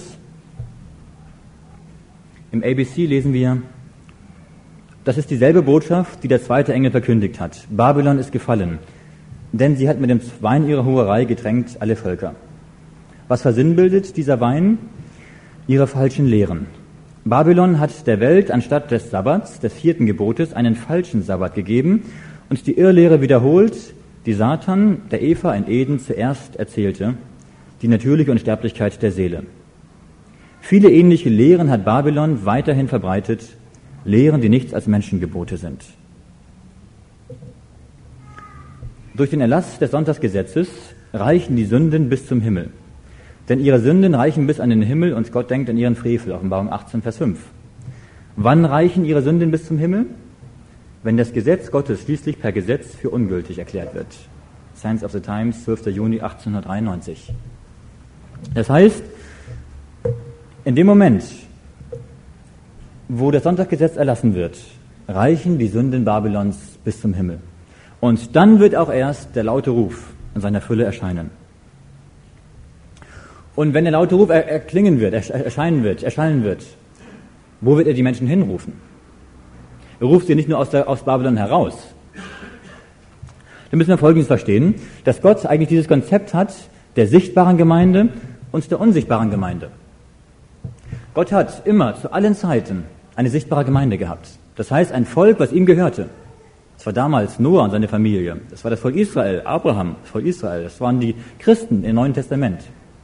Im ABC lesen wir, das ist dieselbe Botschaft, die der zweite Engel verkündigt hat. Babylon ist gefallen, denn sie hat mit dem Wein ihrer Hurerei getränkt alle Völker. Was versinnbildet dieser Wein? Ihre falschen Lehren. Babylon hat der Welt anstatt des Sabbats, des 4. Gebotes, einen falschen Sabbat gegeben und die Irrlehre wiederholt, die Satan der Eva in Eden zuerst erzählte, die natürliche Unsterblichkeit der Seele. Viele ähnliche Lehren hat Babylon weiterhin verbreitet, Lehren, die nichts als Menschengebote sind. Durch den Erlass des Sonntagsgesetzes reichen die Sünden bis zum Himmel. Denn ihre Sünden reichen bis an den Himmel und Gott denkt an ihren Frevel, Offenbarung 18, Vers 5. Wann reichen ihre Sünden bis zum Himmel? Wenn das Gesetz Gottes schließlich per Gesetz für ungültig erklärt wird. Signs of the Times, 12. Juni 1893. Das heißt, in dem Moment, wo das Sonntagsgesetz erlassen wird, reichen die Sünden Babylons bis zum Himmel. Und dann wird auch erst der laute Ruf in seiner Fülle erscheinen. Und wenn der laute Ruf erschallen wird, wo wird er die Menschen hinrufen? Er ruft sie nicht nur aus Babylon heraus. Da müssen wir Folgendes verstehen, dass Gott eigentlich dieses Konzept hat der sichtbaren Gemeinde und der unsichtbaren Gemeinde. Gott hat immer zu allen Zeiten eine sichtbare Gemeinde gehabt. Das heißt, ein Volk, was ihm gehörte. Das war damals Noah und seine Familie. Das war das Volk Israel, Abraham, das Volk Israel. Das waren die Christen im Neuen Testament.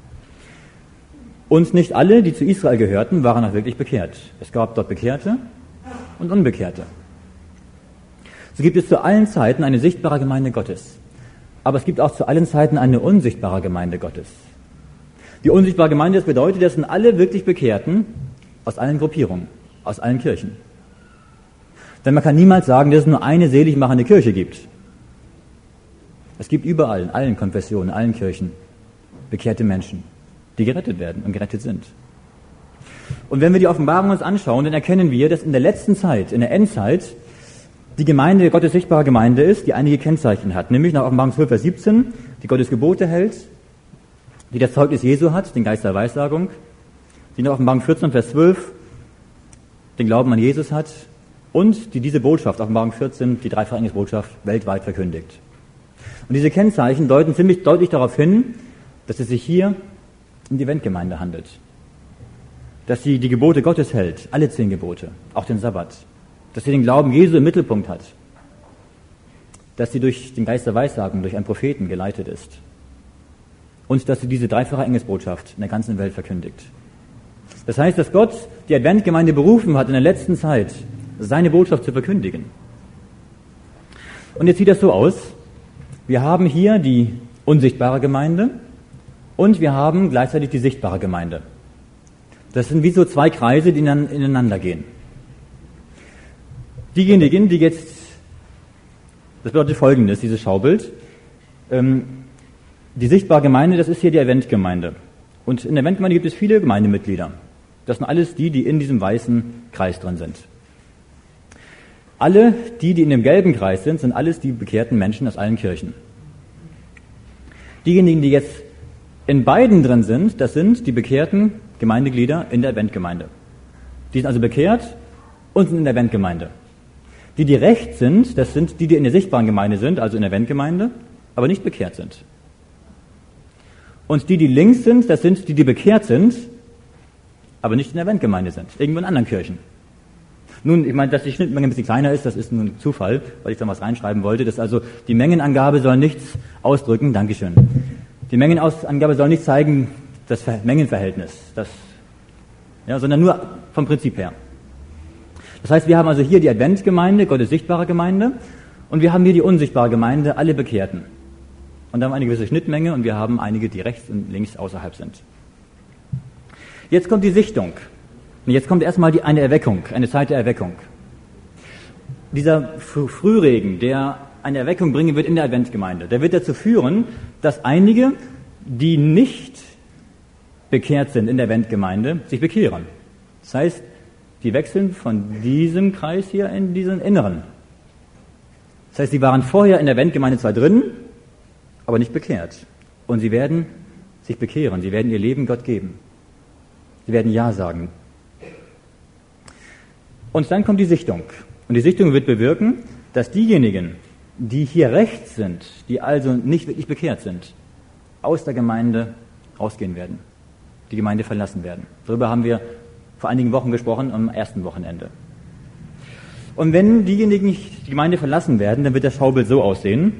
Und nicht alle, die zu Israel gehörten, waren auch wirklich bekehrt. Es gab dort Bekehrte und Unbekehrte. So gibt es zu allen Zeiten eine sichtbare Gemeinde Gottes. Aber es gibt auch zu allen Zeiten eine unsichtbare Gemeinde Gottes. Die unsichtbare Gemeinde, das bedeutet, das sind alle wirklich Bekehrten aus allen Gruppierungen, aus allen Kirchen. Denn man kann niemals sagen, dass es nur eine seligmachende Kirche gibt. Es gibt überall, in allen Konfessionen, in allen Kirchen, bekehrte Menschen, die gerettet werden und gerettet sind. Und wenn wir die Offenbarung uns anschauen, dann erkennen wir, dass in der letzten Zeit, in der Endzeit, die Gemeinde, Gottes sichtbare Gemeinde ist, die einige Kennzeichen hat. Nämlich nach Offenbarung 12, Vers 17, die Gottes Gebote hält, die das Zeugnis Jesu hat, den Geist der Weissagung, die nach Offenbarung 14, Vers 12 den Glauben an Jesus hat und die diese Botschaft, Offenbarung 14, die Dreifaltigkeitsbotschaft weltweit verkündigt. Und diese Kennzeichen deuten ziemlich deutlich darauf hin, dass es sich hier um die Eventgemeinde handelt. Dass sie die Gebote Gottes hält, alle 10 Gebote, auch den Sabbat. Dass sie den Glauben Jesu im Mittelpunkt hat. Dass sie durch den Geist der Weissagung, durch einen Propheten geleitet ist. Und dass sie diese dreifache Engelsbotschaft in der ganzen Welt verkündigt. Das heißt, dass Gott die Adventgemeinde berufen hat, in der letzten Zeit seine Botschaft zu verkündigen. Und jetzt sieht das so aus, wir haben hier die unsichtbare Gemeinde und wir haben gleichzeitig die sichtbare Gemeinde. Das sind wie so 2 Kreise, die dann ineinander gehen. Diejenigen, die jetzt, das bedeutet Folgendes, dieses Schaubild, die sichtbare Gemeinde, das ist hier die Adventgemeinde. Und in der Adventgemeinde gibt es viele Gemeindemitglieder. Das sind alles die in diesem weißen Kreis drin sind. Alle die in dem gelben Kreis sind alles die bekehrten Menschen aus allen Kirchen. Diejenigen, die jetzt in beiden drin sind, das sind die bekehrten Gemeindeglieder in der Adventgemeinde. Die sind also bekehrt und sind in der Adventgemeinde. Die rechts sind, das sind die in der sichtbaren Gemeinde sind, also in der Adventgemeinde, aber nicht bekehrt sind. Und die links sind, das sind die bekehrt sind, aber nicht in der Adventgemeinde sind, irgendwo in anderen Kirchen. Nun, ich meine, dass die Schnittmenge ein bisschen kleiner ist, das ist nun ein Zufall, weil ich da was reinschreiben wollte. Das also, die Mengenangabe soll nichts ausdrücken, Dankeschön. Die Mengenangabe soll nicht zeigen, das Mengenverhältnis, sondern nur vom Prinzip her. Das heißt, wir haben also hier die Adventgemeinde, Gottes sichtbare Gemeinde, und wir haben hier die unsichtbare Gemeinde, alle Bekehrten. Und da haben wir eine gewisse Schnittmenge und wir haben einige, die rechts und links außerhalb sind. Jetzt kommt die Sichtung. Und jetzt kommt erstmal eine Erweckung, eine Zeit der Erweckung. Dieser Frühregen, der eine Erweckung bringen wird in der Adventgemeinde, der wird dazu führen, dass einige, die nicht bekehrt sind in der Adventgemeinde, sich bekehren. Das heißt, die wechseln von diesem Kreis hier in diesen inneren. Das heißt, sie waren vorher in der Adventgemeinde zwar drin, aber nicht bekehrt. Und sie werden sich bekehren, sie werden ihr Leben Gott geben. Sie werden Ja sagen. Und dann kommt die Sichtung. Und die Sichtung wird bewirken, dass diejenigen, die hier rechts sind, die also nicht wirklich bekehrt sind, aus der Gemeinde rausgehen werden, die Gemeinde verlassen werden. Darüber haben wir vor einigen Wochen gesprochen, am ersten Wochenende. Und wenn diejenigen die Gemeinde verlassen werden, dann wird das Schaubild so aussehen.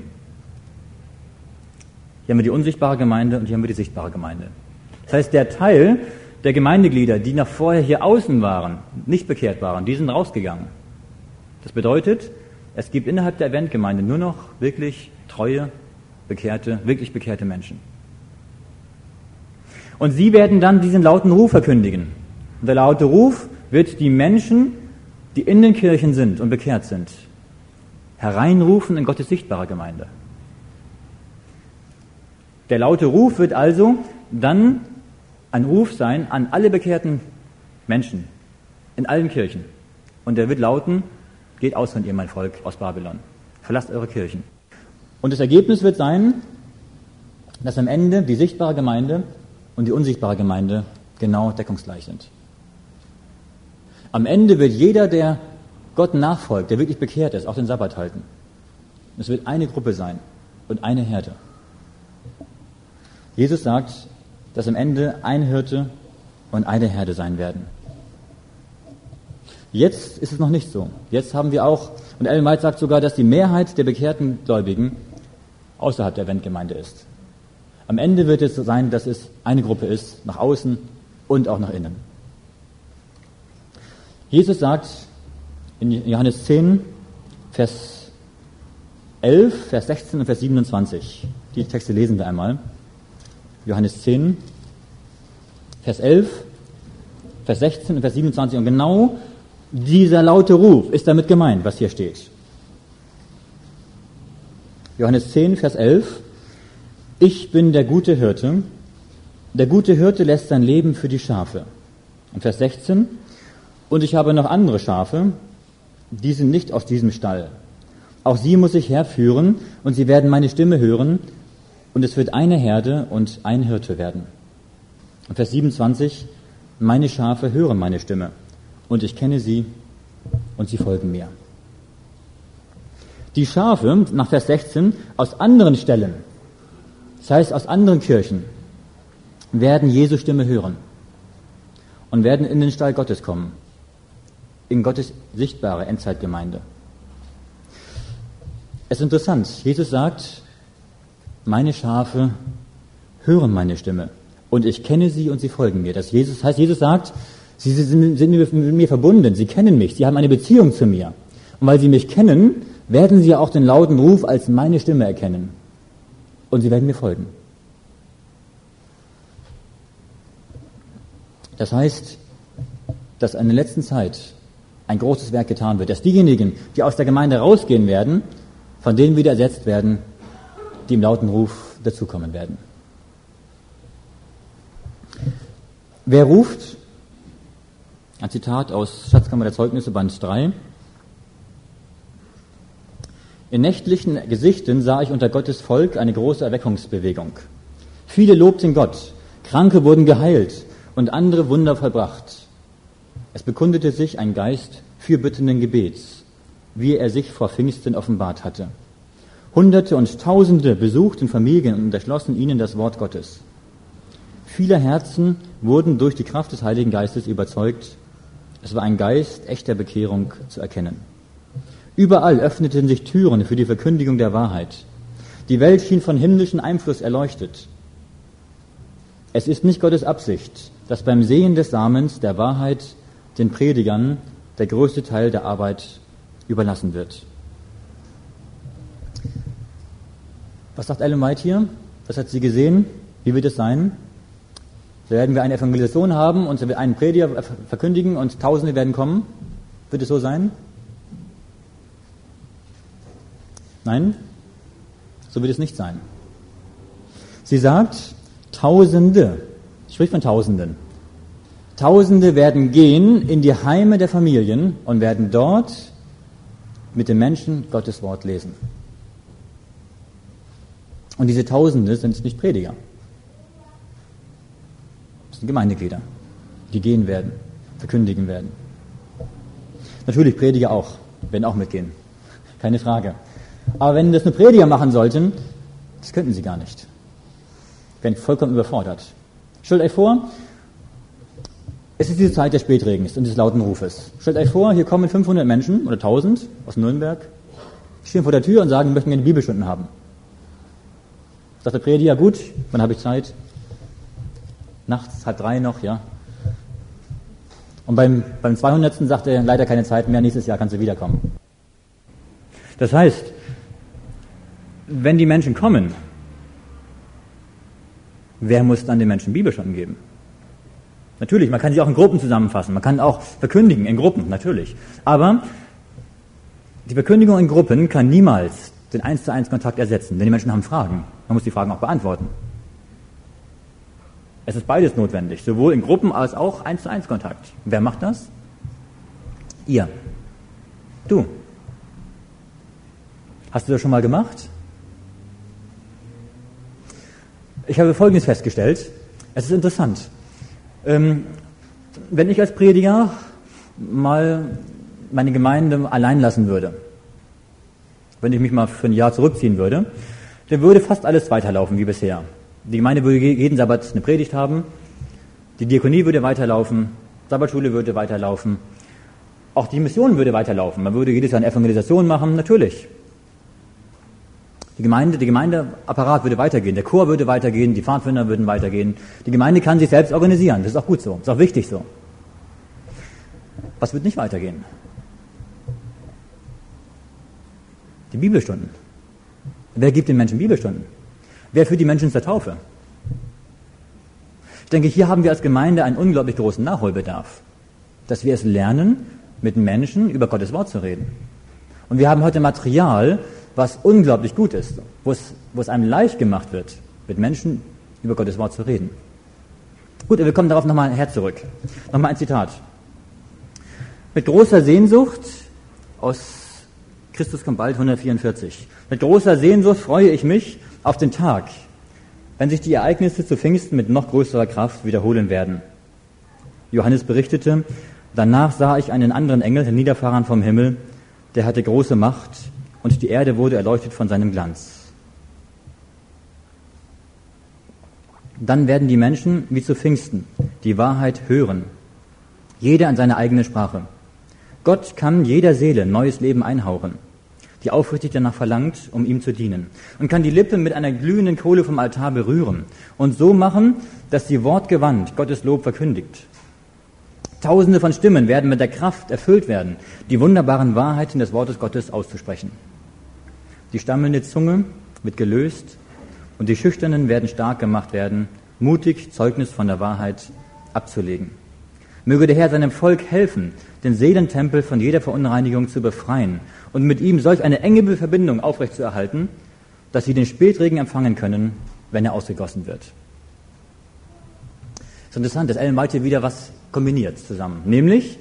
Hier haben wir die unsichtbare Gemeinde und hier haben wir die sichtbare Gemeinde. Das heißt, der Teil der Gemeindeglieder, die noch vorher hier außen waren, nicht bekehrt waren, die sind rausgegangen. Das bedeutet, es gibt innerhalb der Adventgemeinde nur noch wirklich treue, bekehrte, wirklich bekehrte Menschen. Und sie werden dann diesen lauten Ruf verkündigen. Und der laute Ruf wird die Menschen, die in den Kirchen sind und bekehrt sind, hereinrufen in Gottes sichtbare Gemeinde. Der laute Ruf wird also dann ein Ruf sein an alle bekehrten Menschen in allen Kirchen. Und der wird lauten, geht aus von ihr, mein Volk aus Babylon. Verlasst eure Kirchen. Und das Ergebnis wird sein, dass am Ende die sichtbare Gemeinde und die unsichtbare Gemeinde genau deckungsgleich sind. Am Ende wird jeder, der Gott nachfolgt, der wirklich bekehrt ist, auch den Sabbat halten. Es wird eine Gruppe sein und eine Herde. Jesus sagt, dass am Ende ein Hirte und eine Herde sein werden. Jetzt ist es noch nicht so. Jetzt haben wir auch, und Ellen White sagt sogar, dass die Mehrheit der bekehrten Gläubigen außerhalb der Adventgemeinde ist. Am Ende wird es so sein, dass es eine Gruppe ist, nach außen und auch nach innen. Jesus sagt in Johannes 10, Vers 11, Vers 16 und Vers 27. Die Texte lesen wir einmal. Johannes 10, Vers 11, Vers 16 und Vers 27. Und genau dieser laute Ruf ist damit gemeint, was hier steht. Johannes 10, Vers 11. Ich bin der gute Hirte. Der gute Hirte lässt sein Leben für die Schafe. Und Vers 16. Und ich habe noch andere Schafe, die sind nicht aus diesem Stall. Auch sie muss ich herführen und sie werden meine Stimme hören und es wird eine Herde und ein Hirte werden. Und Vers 27. Meine Schafe hören meine Stimme und ich kenne sie und sie folgen mir. Die Schafe, nach Vers 16, aus anderen Stellen, das heißt aus anderen Kirchen, werden Jesu Stimme hören und werden in den Stall Gottes kommen, in Gottes sichtbare Endzeitgemeinde. Es ist interessant, Jesus sagt, meine Schafe hören meine Stimme und ich kenne sie und sie folgen mir. Das heißt, Jesus sagt, sie sind mit mir verbunden, sie kennen mich, sie haben eine Beziehung zu mir. Und weil sie mich kennen, werden sie auch den lauten Ruf als meine Stimme erkennen. Und sie werden mir folgen. Das heißt, dass in der letzten Zeit ein großes Werk getan wird, dass diejenigen, die aus der Gemeinde rausgehen werden, von denen wieder ersetzt werden, die im lauten Ruf dazukommen werden. Wer ruft? Ein Zitat aus Schatzkammer der Zeugnisse, Band 3. In nächtlichen Gesichten sah ich unter Gottes Volk eine große Erweckungsbewegung. Viele lobten Gott, Kranke wurden geheilt und andere Wunder vollbracht. Es bekundete sich ein Geist fürbittenden Gebets, wie er sich vor Pfingsten offenbart hatte. Hunderte und Tausende besuchten Familien und erschlossen ihnen das Wort Gottes. Viele Herzen wurden durch die Kraft des Heiligen Geistes überzeugt. Es war ein Geist echter Bekehrung zu erkennen. Überall öffneten sich Türen für die Verkündigung der Wahrheit. Die Welt schien von himmlischem Einfluss erleuchtet. Es ist nicht Gottes Absicht, dass beim Sehen des Samens der Wahrheit den Predigern der größte Teil der Arbeit überlassen wird. Was sagt Ellen White hier? Was hat sie gesehen? Wie wird es sein? Werden wir eine Evangelisation haben und sie wird einen Prediger verkündigen und Tausende werden kommen? Wird es so sein? Nein, so wird es nicht sein. Sie sagt, Tausende, ich spreche von Tausenden. Tausende werden gehen in die Heime der Familien und werden dort mit den Menschen Gottes Wort lesen. Und diese Tausende sind nicht Prediger. Das sind Gemeindeglieder, die gehen werden, verkündigen werden. Natürlich Prediger auch, werden auch mitgehen. Keine Frage. Aber wenn das nur Prediger machen sollten, das könnten sie gar nicht. Wären vollkommen überfordert. Stellt euch vor, Es ist diese Zeit des Spätregens und des lauten Rufes. Stellt euch vor, hier kommen 500 Menschen oder 1000 aus Nürnberg, stehen vor der Tür und sagen, wir möchten gerne Bibelstunden haben. Sagt der Prediger, gut, wann habe ich Zeit? Nachts, 2:30 noch, ja. Und beim 200. sagt er, leider keine Zeit mehr, nächstes Jahr kannst du wiederkommen. Das heißt, wenn die Menschen kommen, wer muss dann den Menschen Bibelstunden geben? Natürlich, man kann sie auch in Gruppen zusammenfassen, man kann auch verkündigen in Gruppen, natürlich. Aber die Verkündigung in Gruppen kann niemals den 1:1 Kontakt ersetzen, denn die Menschen haben Fragen. Man muss die Fragen auch beantworten. Es ist beides notwendig, sowohl in Gruppen als auch 1:1 Kontakt. Wer macht das? Ihr. Du. Hast du das schon mal gemacht? Ich habe Folgendes festgestellt. Es ist interessant. Wenn ich als Prediger mal meine Gemeinde allein lassen würde, wenn ich mich mal für ein Jahr zurückziehen würde, dann würde fast alles weiterlaufen wie bisher. Die Gemeinde würde jeden Sabbat eine Predigt haben, die Diakonie würde weiterlaufen, Sabbatschule würde weiterlaufen, auch die Mission würde weiterlaufen. Man würde jedes Jahr eine Evangelisation machen, natürlich. Der Gemeindeapparat würde weitergehen, der Chor würde weitergehen, die Pfadfinder würden weitergehen. Die Gemeinde kann sich selbst organisieren, das ist auch gut so, ist auch wichtig so. Was wird nicht weitergehen? Die Bibelstunden. Wer gibt den Menschen Bibelstunden? Wer führt die Menschen zur Taufe? Ich denke, hier haben wir als Gemeinde einen unglaublich großen Nachholbedarf, dass wir es lernen, mit Menschen über Gottes Wort zu reden. Und wir haben heute Material, was unglaublich gut ist, wo es einem leicht gemacht wird, mit Menschen über Gottes Wort zu reden. Gut, wir kommen darauf nochmal her zurück. Nochmal ein Zitat. Mit großer Sehnsucht aus Christus kommt bald, 144. Mit großer Sehnsucht freue ich mich auf den Tag, wenn sich die Ereignisse zu Pfingsten mit noch größerer Kraft wiederholen werden. Johannes berichtete, danach sah ich einen anderen Engel herniederfahren vom Himmel, der hatte große Macht und die Erde wurde erleuchtet von seinem Glanz. Dann werden die Menschen wie zu Pfingsten die Wahrheit hören, jeder an seine eigene Sprache. Gott kann jeder Seele neues Leben einhauchen, die aufrichtig danach verlangt, um ihm zu dienen, und kann die Lippen mit einer glühenden Kohle vom Altar berühren und so machen, dass sie wortgewandt Gottes Lob verkündigt. Tausende von Stimmen werden mit der Kraft erfüllt werden, die wunderbaren Wahrheiten des Wortes Gottes auszusprechen. Die stammelnde Zunge wird gelöst und die Schüchternen werden stark gemacht werden, mutig Zeugnis von der Wahrheit abzulegen. Möge der Herr seinem Volk helfen, den Seelentempel von jeder Verunreinigung zu befreien und mit ihm solch eine enge Verbindung aufrechtzuerhalten, dass sie den Spätregen empfangen können, wenn er ausgegossen wird. Es ist interessant, dass Ellen White hier wieder was kombiniert zusammen, nämlich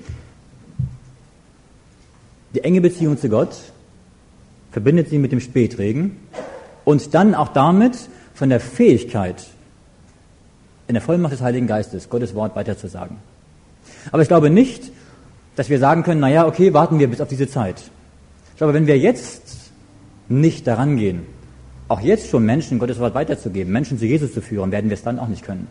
die enge Beziehung zu Gott verbindet sie mit dem Spätregen und dann auch damit von der Fähigkeit, in der Vollmacht des Heiligen Geistes Gottes Wort weiterzusagen. Aber ich glaube nicht, dass wir sagen können, naja, okay, warten wir bis auf diese Zeit. Ich glaube, wenn wir jetzt nicht daran gehen, auch jetzt schon Menschen Gottes Wort weiterzugeben, Menschen zu Jesus zu führen, werden wir es dann auch nicht können.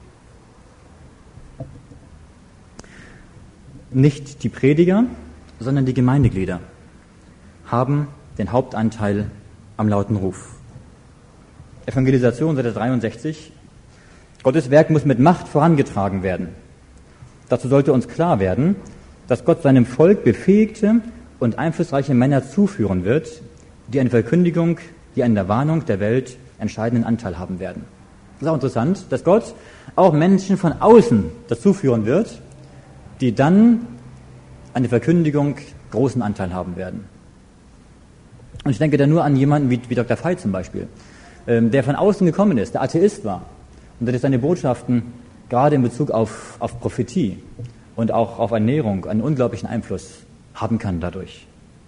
Nicht die Prediger, sondern die Gemeindeglieder haben den Hauptanteil am lauten Ruf. Evangelisation, Seite 63. Gottes Werk muss mit Macht vorangetragen werden. Dazu sollte uns klar werden, dass Gott seinem Volk befähigte und einflussreiche Männer zuführen wird, die eine Verkündigung, die an der Warnung der Welt entscheidenden Anteil haben werden. Das ist auch interessant, dass Gott auch Menschen von außen dazu führen wird, die dann an der Verkündigung großen Anteil haben werden. Und ich denke da nur an jemanden wie Dr. Veit zum Beispiel, der von außen gekommen ist, der Atheist war und der seine Botschaften gerade in Bezug auf Prophetie und auch auf Ernährung einen unglaublichen Einfluss haben kann dadurch.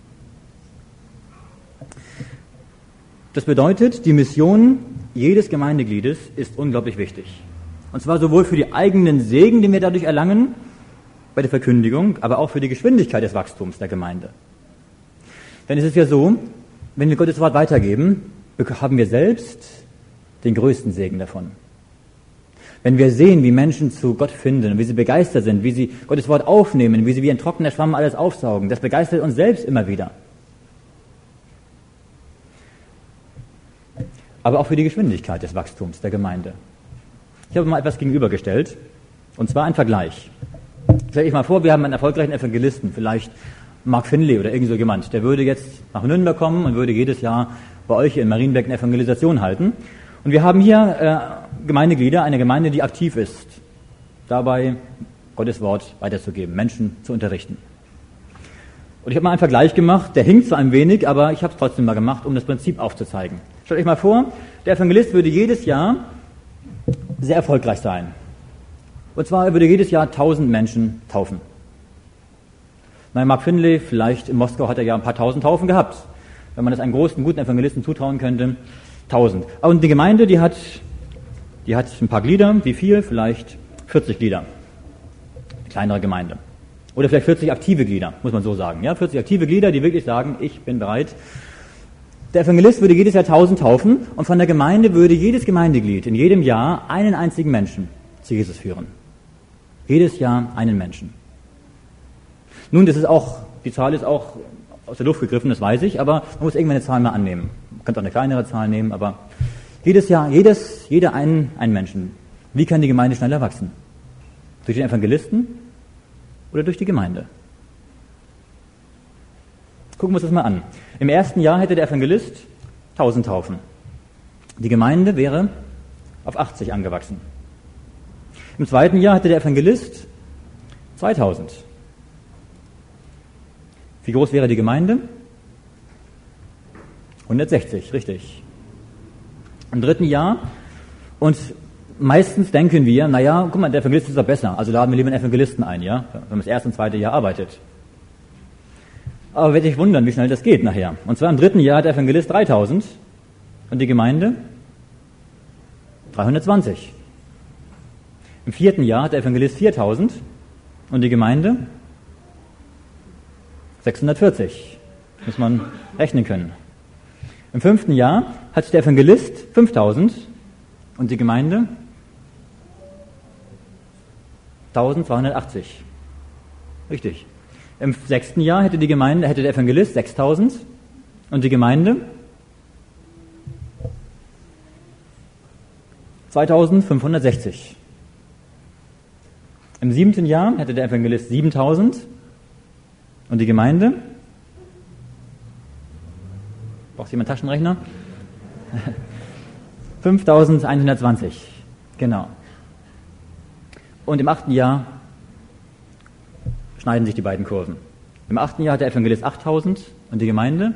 Das bedeutet, die Mission jedes Gemeindegliedes ist unglaublich wichtig. Und zwar sowohl für die eigenen Segen, den wir dadurch erlangen, bei der Verkündigung, aber auch für die Geschwindigkeit des Wachstums der Gemeinde. Denn es ist ja so, wenn wir Gottes Wort weitergeben, haben wir selbst den größten Segen davon. Wenn wir sehen, wie Menschen zu Gott finden, wie sie begeistert sind, wie sie Gottes Wort aufnehmen, wie sie wie ein trockener Schwamm alles aufsaugen, das begeistert uns selbst immer wieder. Aber auch für die Geschwindigkeit des Wachstums der Gemeinde. Ich habe mal etwas gegenübergestellt, und zwar ein Vergleich. Stell ich mal vor, wir haben einen erfolgreichen Evangelisten, vielleicht Mark Finley oder irgend so jemand, der würde jetzt nach Nürnberg kommen und würde jedes Jahr bei euch in Marienberg eine Evangelisation halten. Und wir haben hier Gemeindeglieder, eine Gemeinde, die aktiv ist, dabei Gottes Wort weiterzugeben, Menschen zu unterrichten. Und ich habe mal einen Vergleich gemacht, der hinkt zwar ein wenig, aber ich habe es trotzdem mal gemacht, um das Prinzip aufzuzeigen. Stellt euch mal vor, der Evangelist würde jedes Jahr sehr erfolgreich sein. Und zwar, er würde jedes Jahr 1000 Menschen taufen. Nein, Mark Finley, vielleicht in Moskau hat er ja ein paar tausend Taufen gehabt. Wenn man das einem großen, guten Evangelisten zutrauen könnte, 1000. Und die Gemeinde, die hat ein paar Glieder. Wie viel? Vielleicht 40 Glieder. Eine kleinere Gemeinde. Oder vielleicht 40 aktive Glieder, muss man so sagen. Ja, 40 aktive Glieder, die wirklich sagen, ich bin bereit. Der Evangelist würde jedes Jahr 1000 taufen und von der Gemeinde würde jedes Gemeindeglied in jedem Jahr einen einzigen Menschen zu Jesus führen. Jedes Jahr einen Menschen. Nun, die Zahl ist auch aus der Luft gegriffen, das weiß ich, aber man muss irgendwann eine Zahl mal annehmen. Man könnte auch eine kleinere Zahl nehmen, aber jedes Jahr, jeder einen Menschen. Wie kann die Gemeinde schneller wachsen? Durch den Evangelisten oder durch die Gemeinde? Gucken wir uns das mal an. Im ersten Jahr hätte der Evangelist 1000 Taufen. Die Gemeinde wäre auf 80 angewachsen. Im zweiten Jahr hätte der Evangelist 2000. Wie groß wäre die Gemeinde? 160, richtig. Im dritten Jahr, und meistens denken wir, naja, guck mal, der Evangelist ist doch besser, also laden wir lieber einen Evangelisten ein, ja, wenn man das erste und zweite Jahr arbeitet. Aber werde ich wundern, wie schnell das geht nachher. Und zwar im dritten Jahr hat der Evangelist 3000 und die Gemeinde 320. Im vierten Jahr hat der Evangelist 4000 und die Gemeinde 640. Muss man rechnen können. Im fünften Jahr hat der Evangelist 5000 und die Gemeinde 1280. Richtig. Im sechsten Jahr hätte der Evangelist 6000 und die Gemeinde 2560. Im siebten Jahr hätte der Evangelist 7000 und die Gemeinde, braucht jemand einen Taschenrechner? 5120, genau. Und im achten Jahr schneiden sich die beiden Kurven. Im achten Jahr hat der Evangelist 8000 und die Gemeinde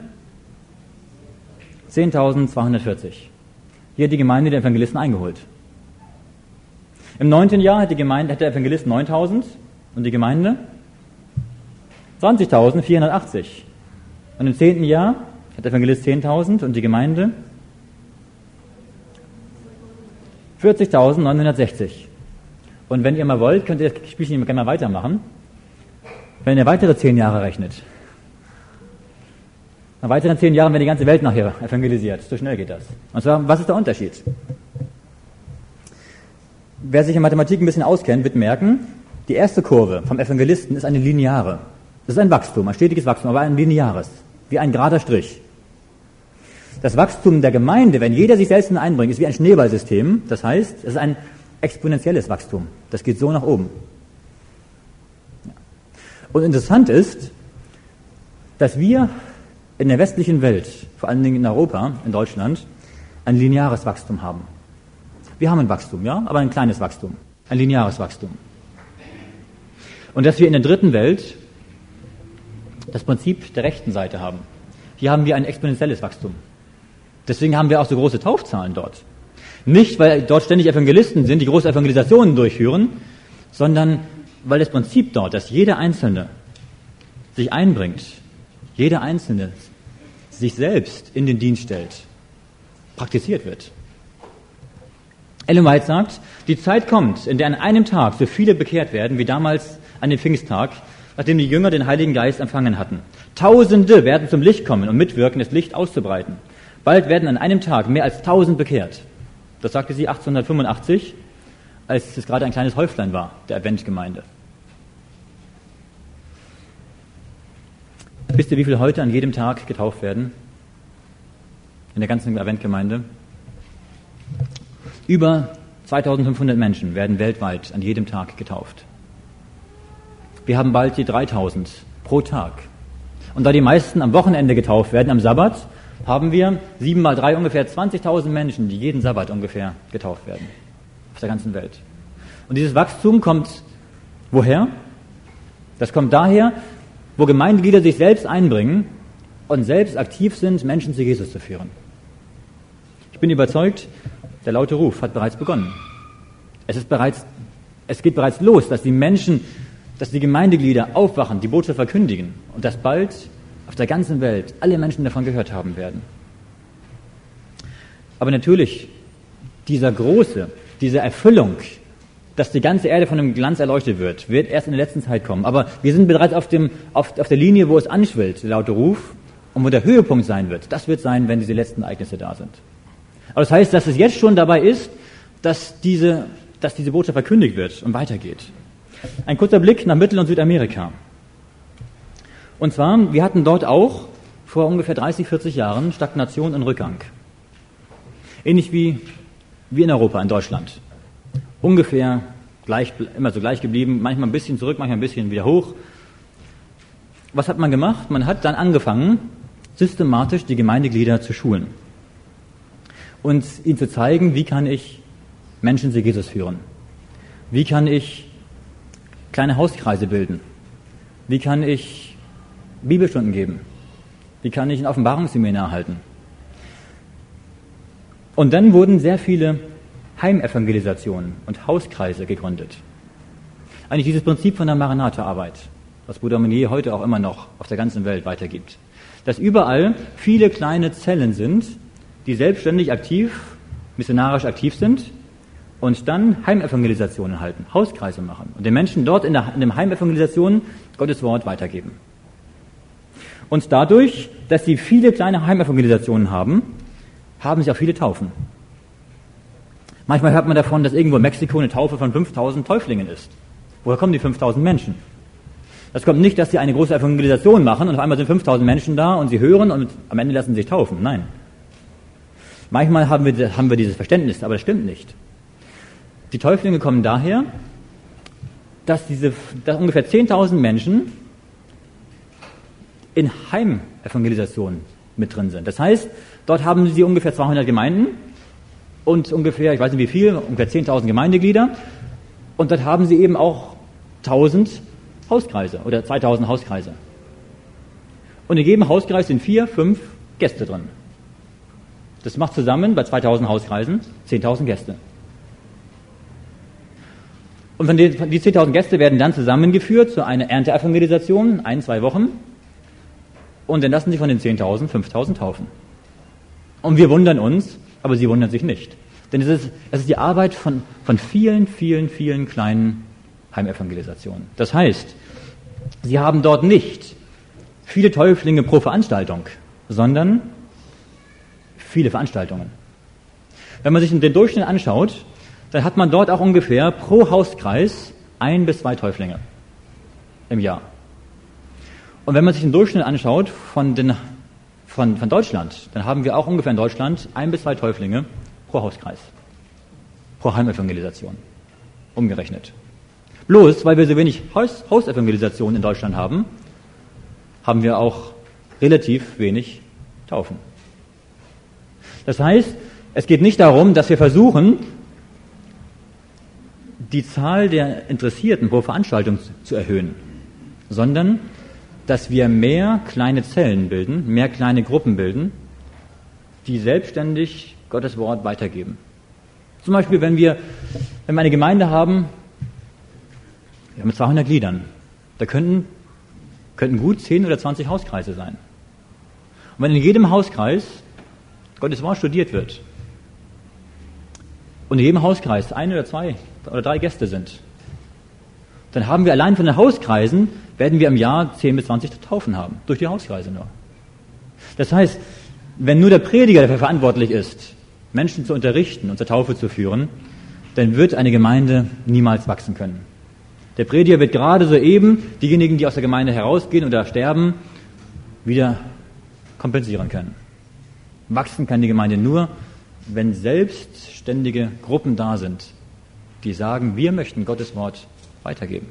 10.240. Hier hat die Gemeinde den Evangelisten eingeholt. Im neunten Jahr hat der Evangelist 9000 und die Gemeinde 20.480. Und im 10. Jahr hat der Evangelist 10.000 und die Gemeinde 40.960. Und wenn ihr mal wollt, könnt ihr das Spielchen gerne mal weitermachen. Wenn ihr weitere 10 Jahre rechnet. Nach weiteren 10 Jahren wird die ganze Welt nachher evangelisiert. So schnell geht das. Und zwar, was ist der Unterschied? Wer sich in Mathematik ein bisschen auskennt, wird merken, die erste Kurve vom Evangelisten ist eine lineare. Das ist ein Wachstum, ein stetiges Wachstum, aber ein lineares, wie ein gerader Strich. Das Wachstum der Gemeinde, wenn jeder sich selbst einbringt, ist wie ein Schneeballsystem. Das heißt, es ist ein exponentielles Wachstum. Das geht so nach oben. Und interessant ist, dass wir in der westlichen Welt, vor allen Dingen in Europa, in Deutschland, ein lineares Wachstum haben. Wir haben ein Wachstum, ja, aber ein kleines Wachstum, ein lineares Wachstum. Und dass wir in der dritten Welt das Prinzip der rechten Seite haben. Hier haben wir ein exponentielles Wachstum. Deswegen haben wir auch so große Taufzahlen dort. Nicht, weil dort ständig Evangelisten sind, die große Evangelisationen durchführen, sondern weil das Prinzip dort, dass jeder Einzelne sich einbringt, jeder Einzelne sich selbst in den Dienst stellt, praktiziert wird. Ellen White sagt, die Zeit kommt, in der an einem Tag so viele bekehrt werden, wie damals an dem Pfingsttag, nachdem die Jünger den Heiligen Geist empfangen hatten. Tausende werden zum Licht kommen und mitwirken, das Licht auszubreiten. Bald werden an einem Tag mehr als 1000 bekehrt. Das sagte sie 1885, als es gerade ein kleines Häuflein war, der Adventgemeinde. Wisst ihr, wie viele heute an jedem Tag getauft werden? In der ganzen Adventgemeinde? Über 2500 Menschen werden weltweit an jedem Tag getauft. Wir haben bald die 3000 pro Tag. Und da die meisten am Wochenende getauft werden, am Sabbat, haben wir 7 mal 3 ungefähr 20.000 Menschen, die jeden Sabbat ungefähr getauft werden. Auf der ganzen Welt. Und dieses Wachstum kommt woher? Das kommt daher, wo Gemeindeglieder sich selbst einbringen und selbst aktiv sind, Menschen zu Jesus zu führen. Ich bin überzeugt, der laute Ruf hat bereits begonnen. Es geht bereits los, dass die Gemeindeglieder aufwachen, die Botschaft verkündigen und dass bald auf der ganzen Welt alle Menschen davon gehört haben werden. Aber natürlich, diese Erfüllung, dass die ganze Erde von dem Glanz erleuchtet wird erst in der letzten Zeit kommen. Aber wir sind bereits auf der Linie, wo es anschwillt, der laute Ruf, und wo der Höhepunkt sein wird. Das wird sein, wenn diese letzten Ereignisse da sind. Aber das heißt, dass es jetzt schon dabei ist, dass diese Botschaft verkündigt wird und weitergeht. Ein kurzer Blick nach Mittel- und Südamerika. Und zwar, wir hatten dort auch vor ungefähr 30, 40 Jahren Stagnation und Rückgang. Ähnlich wie in Europa, in Deutschland. Ungefähr immer so gleich geblieben, manchmal ein bisschen zurück, manchmal ein bisschen wieder hoch. Was hat man gemacht? Man hat dann angefangen, systematisch die Gemeindeglieder zu schulen. Und ihnen zu zeigen, wie kann ich Menschen zu Jesus führen? Wie kann ich kleine Hauskreise bilden? Wie kann ich Bibelstunden geben? Wie kann ich ein Offenbarungsseminar halten? Und dann wurden sehr viele Heimevangelisationen und Hauskreise gegründet. Eigentlich dieses Prinzip von der Maranatha-Arbeit, was Bruder Meunier heute auch immer noch auf der ganzen Welt weitergibt. Dass überall viele kleine Zellen sind, die selbstständig missionarisch aktiv sind und dann Heimevangelisationen halten, Hauskreise machen und den Menschen dort in den Heimevangelisationen Gottes Wort weitergeben. Und dadurch, dass sie viele kleine Heimevangelisationen haben sie auch viele Taufen. Manchmal hört man davon, dass irgendwo in Mexiko eine Taufe von 5000 Täuflingen ist. Woher kommen die 5000 Menschen? Das kommt nicht, dass sie eine große Evangelisation machen und auf einmal sind 5000 Menschen da und sie hören und am Ende lassen sie sich taufen. Nein. Manchmal haben wir dieses Verständnis, aber das stimmt nicht. Die Täuflinge kommen daher, dass ungefähr 10.000 Menschen in Heimevangelisationen mit drin sind. Das heißt, dort haben sie ungefähr 200 Gemeinden und ungefähr, ich weiß nicht wie viel, ungefähr 10.000 Gemeindeglieder. Und dort haben sie eben auch 1.000 Hauskreise oder 2.000 Hauskreise. Und in jedem Hauskreis sind 4, 5 Gäste drin. Das macht zusammen bei 2.000 Hauskreisen 10.000 Gäste. Und die 10.000 Gäste werden dann zusammengeführt zu einer Ernteevangelisation, 1-2 Wochen. Und dann lassen sie von den 10.000 5.000 taufen. Und wir wundern uns, aber sie wundern sich nicht. Denn es ist die Arbeit von vielen, vielen, vielen kleinen Heimevangelisationen. Das heißt, sie haben dort nicht viele Täuflinge pro Veranstaltung, sondern viele Veranstaltungen. Wenn man sich den Durchschnitt anschaut, dann hat man dort auch ungefähr pro Hauskreis 1 bis 2 Täuflinge im Jahr. Und wenn man sich den Durchschnitt anschaut von Deutschland, dann haben wir auch ungefähr in Deutschland 1 bis 2 Täuflinge pro Hauskreis, pro Heimevangelisation, umgerechnet. Bloß, weil wir so wenig Hausevangelisationen in Deutschland haben, haben wir auch relativ wenig Taufen. Das heißt, es geht nicht darum, dass wir versuchen, die Zahl der Interessierten pro Veranstaltung zu erhöhen, sondern dass wir mehr kleine Zellen bilden, mehr kleine Gruppen bilden, die selbstständig Gottes Wort weitergeben. Zum Beispiel, wenn wir eine Gemeinde haben, mit 200 Gliedern, da könnten gut 10 oder 20 Hauskreise sein. Und wenn in jedem Hauskreis Gottes Wort studiert wird und in jedem Hauskreis 1 oder 2 oder 3 Gäste sind, dann haben wir allein von den Hauskreisen, werden wir im Jahr 10 bis 20 Taufen haben, durch die Hauskreise nur. Das heißt, wenn nur der Prediger dafür verantwortlich ist, Menschen zu unterrichten und zur Taufe zu führen, dann wird eine Gemeinde niemals wachsen können. Der Prediger wird gerade soeben diejenigen, die aus der Gemeinde herausgehen oder sterben, wieder kompensieren können. Wachsen kann die Gemeinde nur, wenn selbstständige Gruppen da sind, die sagen, wir möchten Gottes Wort weitergeben.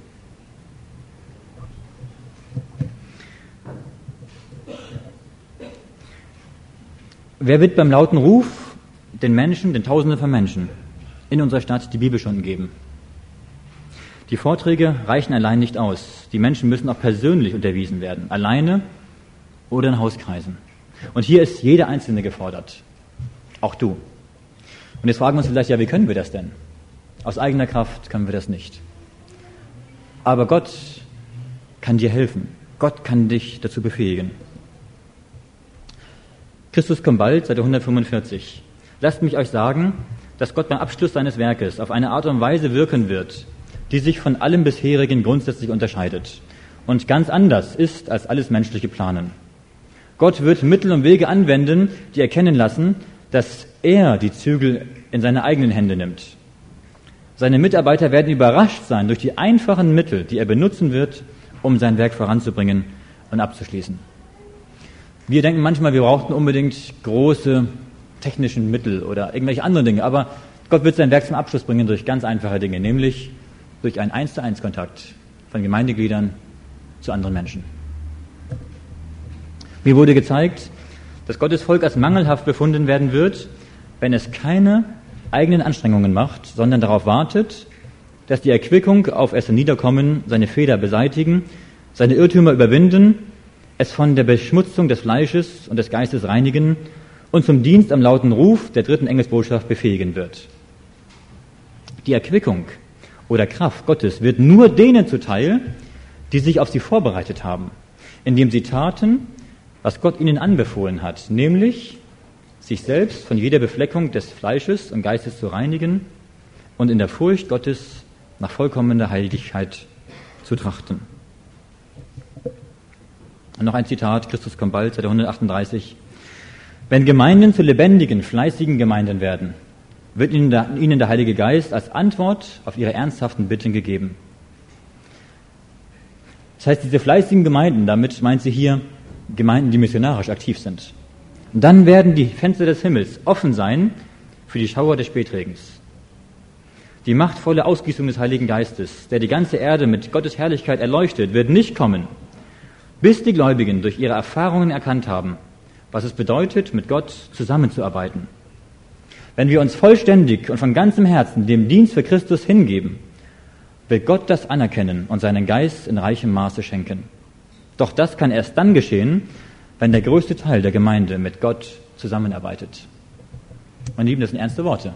Wer wird beim lauten Ruf den Menschen, den Tausenden von Menschen in unserer Stadt die Bibelstunden geben? Die Vorträge reichen allein nicht aus. Die Menschen müssen auch persönlich unterwiesen werden, alleine oder in Hauskreisen. Und hier ist jeder Einzelne gefordert, auch du. Und jetzt fragen wir uns vielleicht, ja, wie können wir das denn? Aus eigener Kraft können wir das nicht. Aber Gott kann dir helfen. Gott kann dich dazu befähigen. Christus kommt bald, Seite 145. Lasst mich euch sagen, dass Gott beim Abschluss seines Werkes auf eine Art und Weise wirken wird, die sich von allem bisherigen grundsätzlich unterscheidet und ganz anders ist als alles menschliche Planen. Gott wird Mittel und Wege anwenden, die erkennen lassen, dass er die Zügel in seine eigenen Hände nimmt. Seine Mitarbeiter werden überrascht sein durch die einfachen Mittel, die er benutzen wird, um sein Werk voranzubringen und abzuschließen. Wir denken manchmal, wir brauchten unbedingt große technische Mittel oder irgendwelche anderen Dinge, aber Gott wird sein Werk zum Abschluss bringen durch ganz einfache Dinge, nämlich durch einen 1:1 Kontakt von Gemeindegliedern zu anderen Menschen. Mir wurde gezeigt, dass Gottes Volk als mangelhaft befunden werden wird, wenn es keine eigenen Anstrengungen macht, sondern darauf wartet, dass die Erquickung auf es niederkommen, seine Fehler beseitigen, seine Irrtümer überwinden, es von der Beschmutzung des Fleisches und des Geistes reinigen und zum Dienst am lauten Ruf der dritten Engelsbotschaft befähigen wird. Die Erquickung oder Kraft Gottes wird nur denen zuteil, die sich auf sie vorbereitet haben, indem sie taten, was Gott ihnen anbefohlen hat, nämlich sich selbst von jeder Befleckung des Fleisches und Geistes zu reinigen und in der Furcht Gottes nach vollkommener Heiligkeit zu trachten. Und noch ein Zitat, Christus kommt bald, Seite 138. Wenn Gemeinden zu lebendigen, fleißigen Gemeinden werden, wird ihnen der Heilige Geist als Antwort auf ihre ernsthaften Bitten gegeben. Das heißt, diese fleißigen Gemeinden, damit meint sie hier Gemeinden, die missionarisch aktiv sind. Und dann werden die Fenster des Himmels offen sein für die Schauer des Spätregens. Die machtvolle Ausgießung des Heiligen Geistes, der die ganze Erde mit Gottes Herrlichkeit erleuchtet, wird nicht kommen, bis die Gläubigen durch ihre Erfahrungen erkannt haben, was es bedeutet, mit Gott zusammenzuarbeiten. Wenn wir uns vollständig und von ganzem Herzen dem Dienst für Christus hingeben, wird Gott das anerkennen und seinen Geist in reichem Maße schenken. Doch das kann erst dann geschehen, wenn der größte Teil der Gemeinde mit Gott zusammenarbeitet. Meine Lieben, das sind ernste Worte.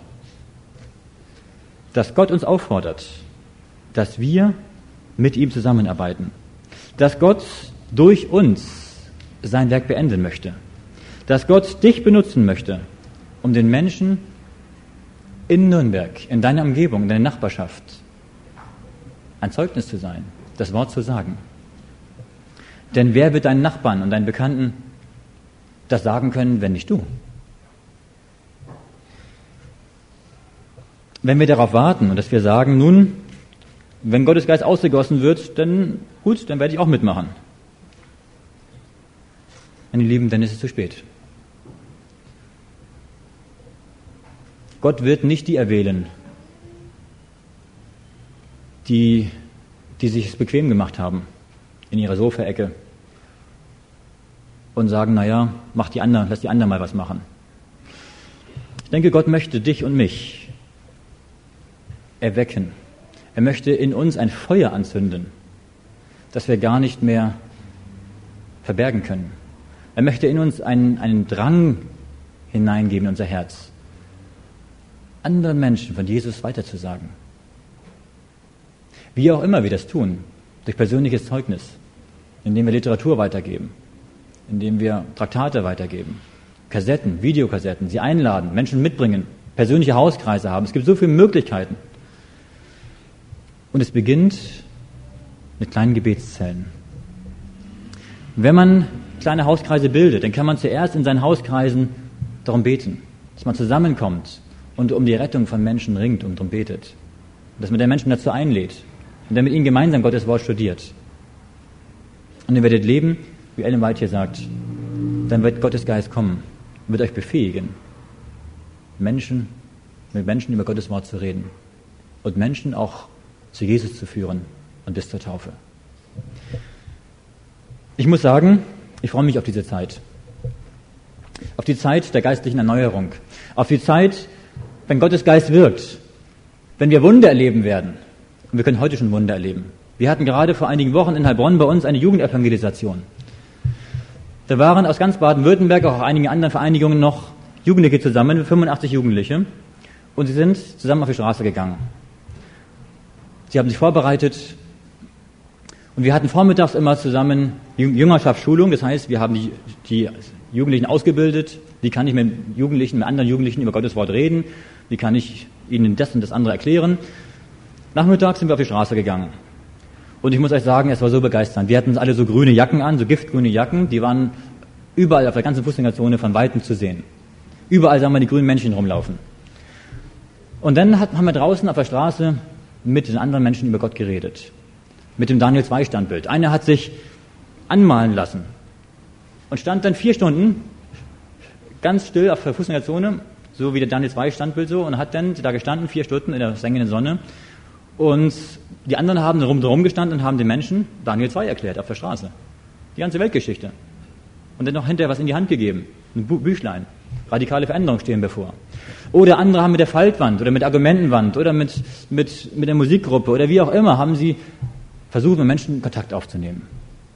Dass Gott uns auffordert, dass wir mit ihm zusammenarbeiten. Dass Gott durch uns sein Werk beenden möchte. Dass Gott dich benutzen möchte, um den Menschen in Nürnberg, in deiner Umgebung, in deiner Nachbarschaft ein Zeugnis zu sein, das Wort zu sagen. Denn wer wird deinen Nachbarn und deinen Bekannten das sagen können, wenn nicht du? Wenn wir darauf warten und dass wir sagen, nun, wenn Gottes Geist ausgegossen wird, dann gut, dann werde ich auch mitmachen. Meine Lieben, dann ist es zu spät. Gott wird nicht die erwählen, die sich es bequem gemacht haben in ihrer Sofaecke und sagen, naja, lass die anderen mal was machen. Ich denke, Gott möchte dich und mich erwecken. Er möchte in uns ein Feuer anzünden, das wir gar nicht mehr verbergen können. Er möchte in uns einen Drang hineingeben in unser Herz, anderen Menschen von Jesus weiterzusagen. Wie auch immer wir das tun, durch persönliches Zeugnis, indem wir Literatur weitergeben, indem wir Traktate weitergeben, Kassetten, Videokassetten, sie einladen, Menschen mitbringen, persönliche Hauskreise haben. Es gibt so viele Möglichkeiten. Und es beginnt mit kleinen Gebetszellen. Wenn man kleine Hauskreise bildet, dann kann man zuerst in seinen Hauskreisen darum beten, dass man zusammenkommt und um die Rettung von Menschen ringt und darum betet. Und dass man den Menschen dazu einlädt und der mit ihnen gemeinsam Gottes Wort studiert. Und ihr werdet leben, wie Ellen White hier sagt, dann wird Gottes Geist kommen und wird euch befähigen, mit Menschen über Gottes Wort zu reden und Menschen auch zu Jesus zu führen und bis zur Taufe. Ich muss sagen, ich freue mich auf diese Zeit. Auf die Zeit der geistlichen Erneuerung. Auf die Zeit, wenn Gottes Geist wirkt. Wenn wir Wunder erleben werden. Und wir können heute schon Wunder erleben. Wir hatten gerade vor einigen Wochen in Heilbronn bei uns eine Jugendevangelisation. Da waren aus ganz Baden-Württemberg, auch einigen anderen Vereinigungen noch Jugendliche zusammen, 85 Jugendliche. Und sie sind zusammen auf die Straße gegangen. Sie haben sich vorbereitet. Und wir hatten vormittags immer zusammen Jüngerschaftsschulung. Das heißt, wir haben die Jugendlichen ausgebildet. Wie kann ich mit anderen Jugendlichen über Gottes Wort reden? Wie kann ich ihnen das und das andere erklären? Nachmittags sind wir auf die Straße gegangen. Und ich muss euch sagen, es war so begeisternd. Wir hatten alle so grüne Jacken an, so giftgrüne Jacken. Die waren überall auf der ganzen Fußgängerzone von Weitem zu sehen. Überall sahen wir die grünen Männchen rumlaufen. Und dann haben wir draußen auf der Straße mit den anderen Menschen über Gott geredet. Mit dem Daniel 2 Standbild. Einer hat sich anmalen lassen und stand dann 4 Stunden ganz still auf der Fußgängerzone, so wie der Daniel 2 Standbild so, und hat dann da gestanden 4 Stunden in der sengenden Sonne. Und die anderen haben drumherum gestanden und haben den Menschen Daniel 2 erklärt auf der Straße. Die ganze Weltgeschichte. Und dann noch hinterher was in die Hand gegeben. Ein Büchlein. Radikale Veränderungen stehen bevor. Oder andere haben mit der Faltwand oder mit Argumentenwand oder mit der Musikgruppe oder wie auch immer haben sie versucht, mit Menschen Kontakt aufzunehmen.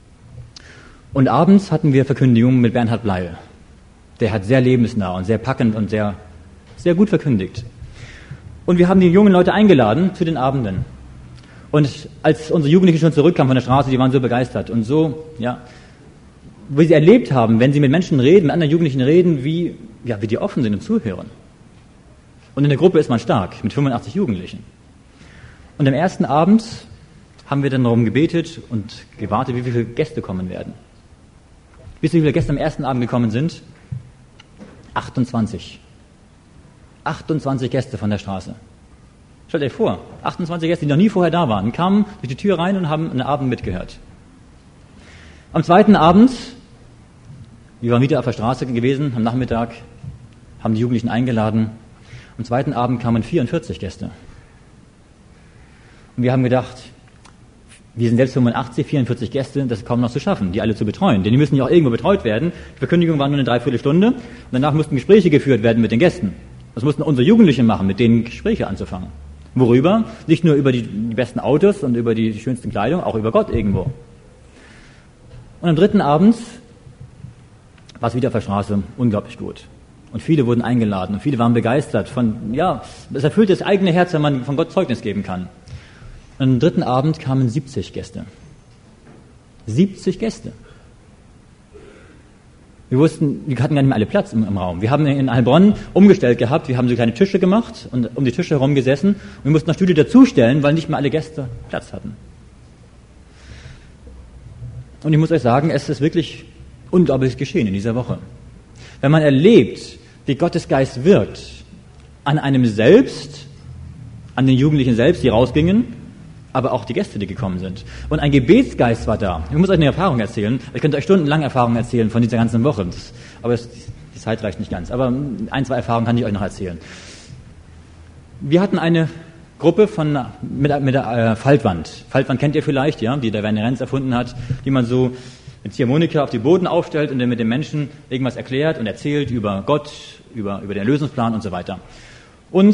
Und abends hatten wir Verkündigungen mit Bernhard Bleil. Der hat sehr lebensnah und sehr packend und sehr, sehr gut verkündigt. Und wir haben die jungen Leute eingeladen zu den Abenden. Und als unsere Jugendlichen schon zurückkamen von der Straße, die waren so begeistert und so, ja, wie sie erlebt haben, wenn sie mit Menschen reden, mit anderen Jugendlichen reden, wie die offen sind und zuhören. Und in der Gruppe ist man stark, mit 85 Jugendlichen. Und am ersten Abend haben wir dann darum gebetet und gewartet, wie viele Gäste kommen werden. Wisst ihr, wie viele Gäste am ersten Abend gekommen sind? 28. 28 Gäste von der Straße. Stellt euch vor, 28 Gäste, die noch nie vorher da waren, kamen durch die Tür rein und haben einen Abend mitgehört. Am zweiten Abend, wir waren wieder auf der Straße gewesen, am Nachmittag, haben die Jugendlichen eingeladen. Am zweiten Abend kamen 44 Gäste. Und wir haben gedacht, wir sind selbst 85, 44 Gäste, das ist kaum noch zu schaffen, die alle zu betreuen. Denn die müssen ja auch irgendwo betreut werden. Die Verkündigung war nur eine Dreiviertelstunde. Und danach mussten Gespräche geführt werden mit den Gästen. Das mussten unsere Jugendlichen machen, mit denen Gespräche anzufangen. Worüber? Nicht nur über die besten Autos und über die schönsten Kleidung, auch über Gott irgendwo. Und am dritten Abend war es wieder auf der Straße unglaublich gut. Und viele wurden eingeladen und viele waren begeistert es erfüllt das eigene Herz, wenn man von Gott Zeugnis geben kann. Und am dritten Abend kamen 70 Gäste. 70 Gäste. Wir hatten gar nicht mehr alle Platz im Raum. Wir haben in Heilbronn umgestellt gehabt, wir haben so kleine Tische gemacht und um die Tische herum gesessen und wir mussten noch Stühle dazustellen, weil nicht mehr alle Gäste Platz hatten. Und ich muss euch sagen, es ist wirklich unglaublich geschehen in dieser Woche. Wenn man erlebt, wie Gottes Geist wirkt, an einem selbst, an den Jugendlichen selbst, die rausgingen, aber auch die Gäste, die gekommen sind. Und ein Gebetsgeist war da. Ich muss euch eine Erfahrung erzählen. Ich könnte euch stundenlang Erfahrungen erzählen von dieser ganzen Woche. Die Zeit reicht nicht ganz. Aber 1, 2 Erfahrungen kann ich euch noch erzählen. Wir hatten eine Gruppe mit der Faltwand. Faltwand kennt ihr vielleicht, ja, die der Werner Renz erfunden hat, die man so mit Ziehharmonika auf die Boden aufstellt und dann mit den Menschen irgendwas erklärt und erzählt über Gott, über den Erlösungsplan und so weiter. Und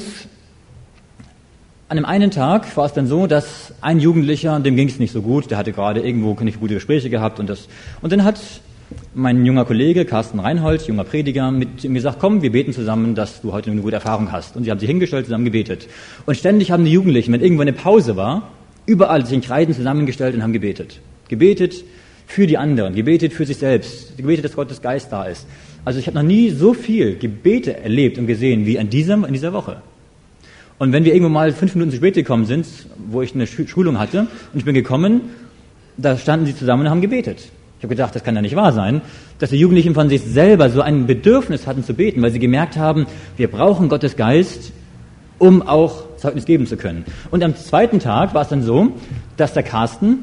an dem einen Tag war es dann so, dass ein Jugendlicher, dem ging es nicht so gut, der hatte gerade irgendwo nicht gute Gespräche gehabt und dann hat mein junger Kollege Carsten Reinhold, junger Prediger, mit ihm gesagt, komm, wir beten zusammen, dass du heute eine gute Erfahrung hast. Und sie haben sich hingestellt, zusammen gebetet. Und ständig haben die Jugendlichen, wenn irgendwo eine Pause war, überall sich in Kreisen zusammengestellt und haben gebetet. Gebetet für die anderen, gebetet für sich selbst, gebetet, dass Gottes Geist da ist. Also ich habe noch nie so viel Gebete erlebt und gesehen wie in dieser Woche. Und wenn wir irgendwo mal 5 Minuten zu spät gekommen sind, wo ich eine Schulung hatte, und ich bin gekommen, da standen sie zusammen und haben gebetet. Ich habe gedacht, das kann ja nicht wahr sein, dass die Jugendlichen von sich selber so ein Bedürfnis hatten zu beten, weil sie gemerkt haben, wir brauchen Gottes Geist, um auch Zeugnis geben zu können. Und am zweiten Tag war es dann so, dass der Carsten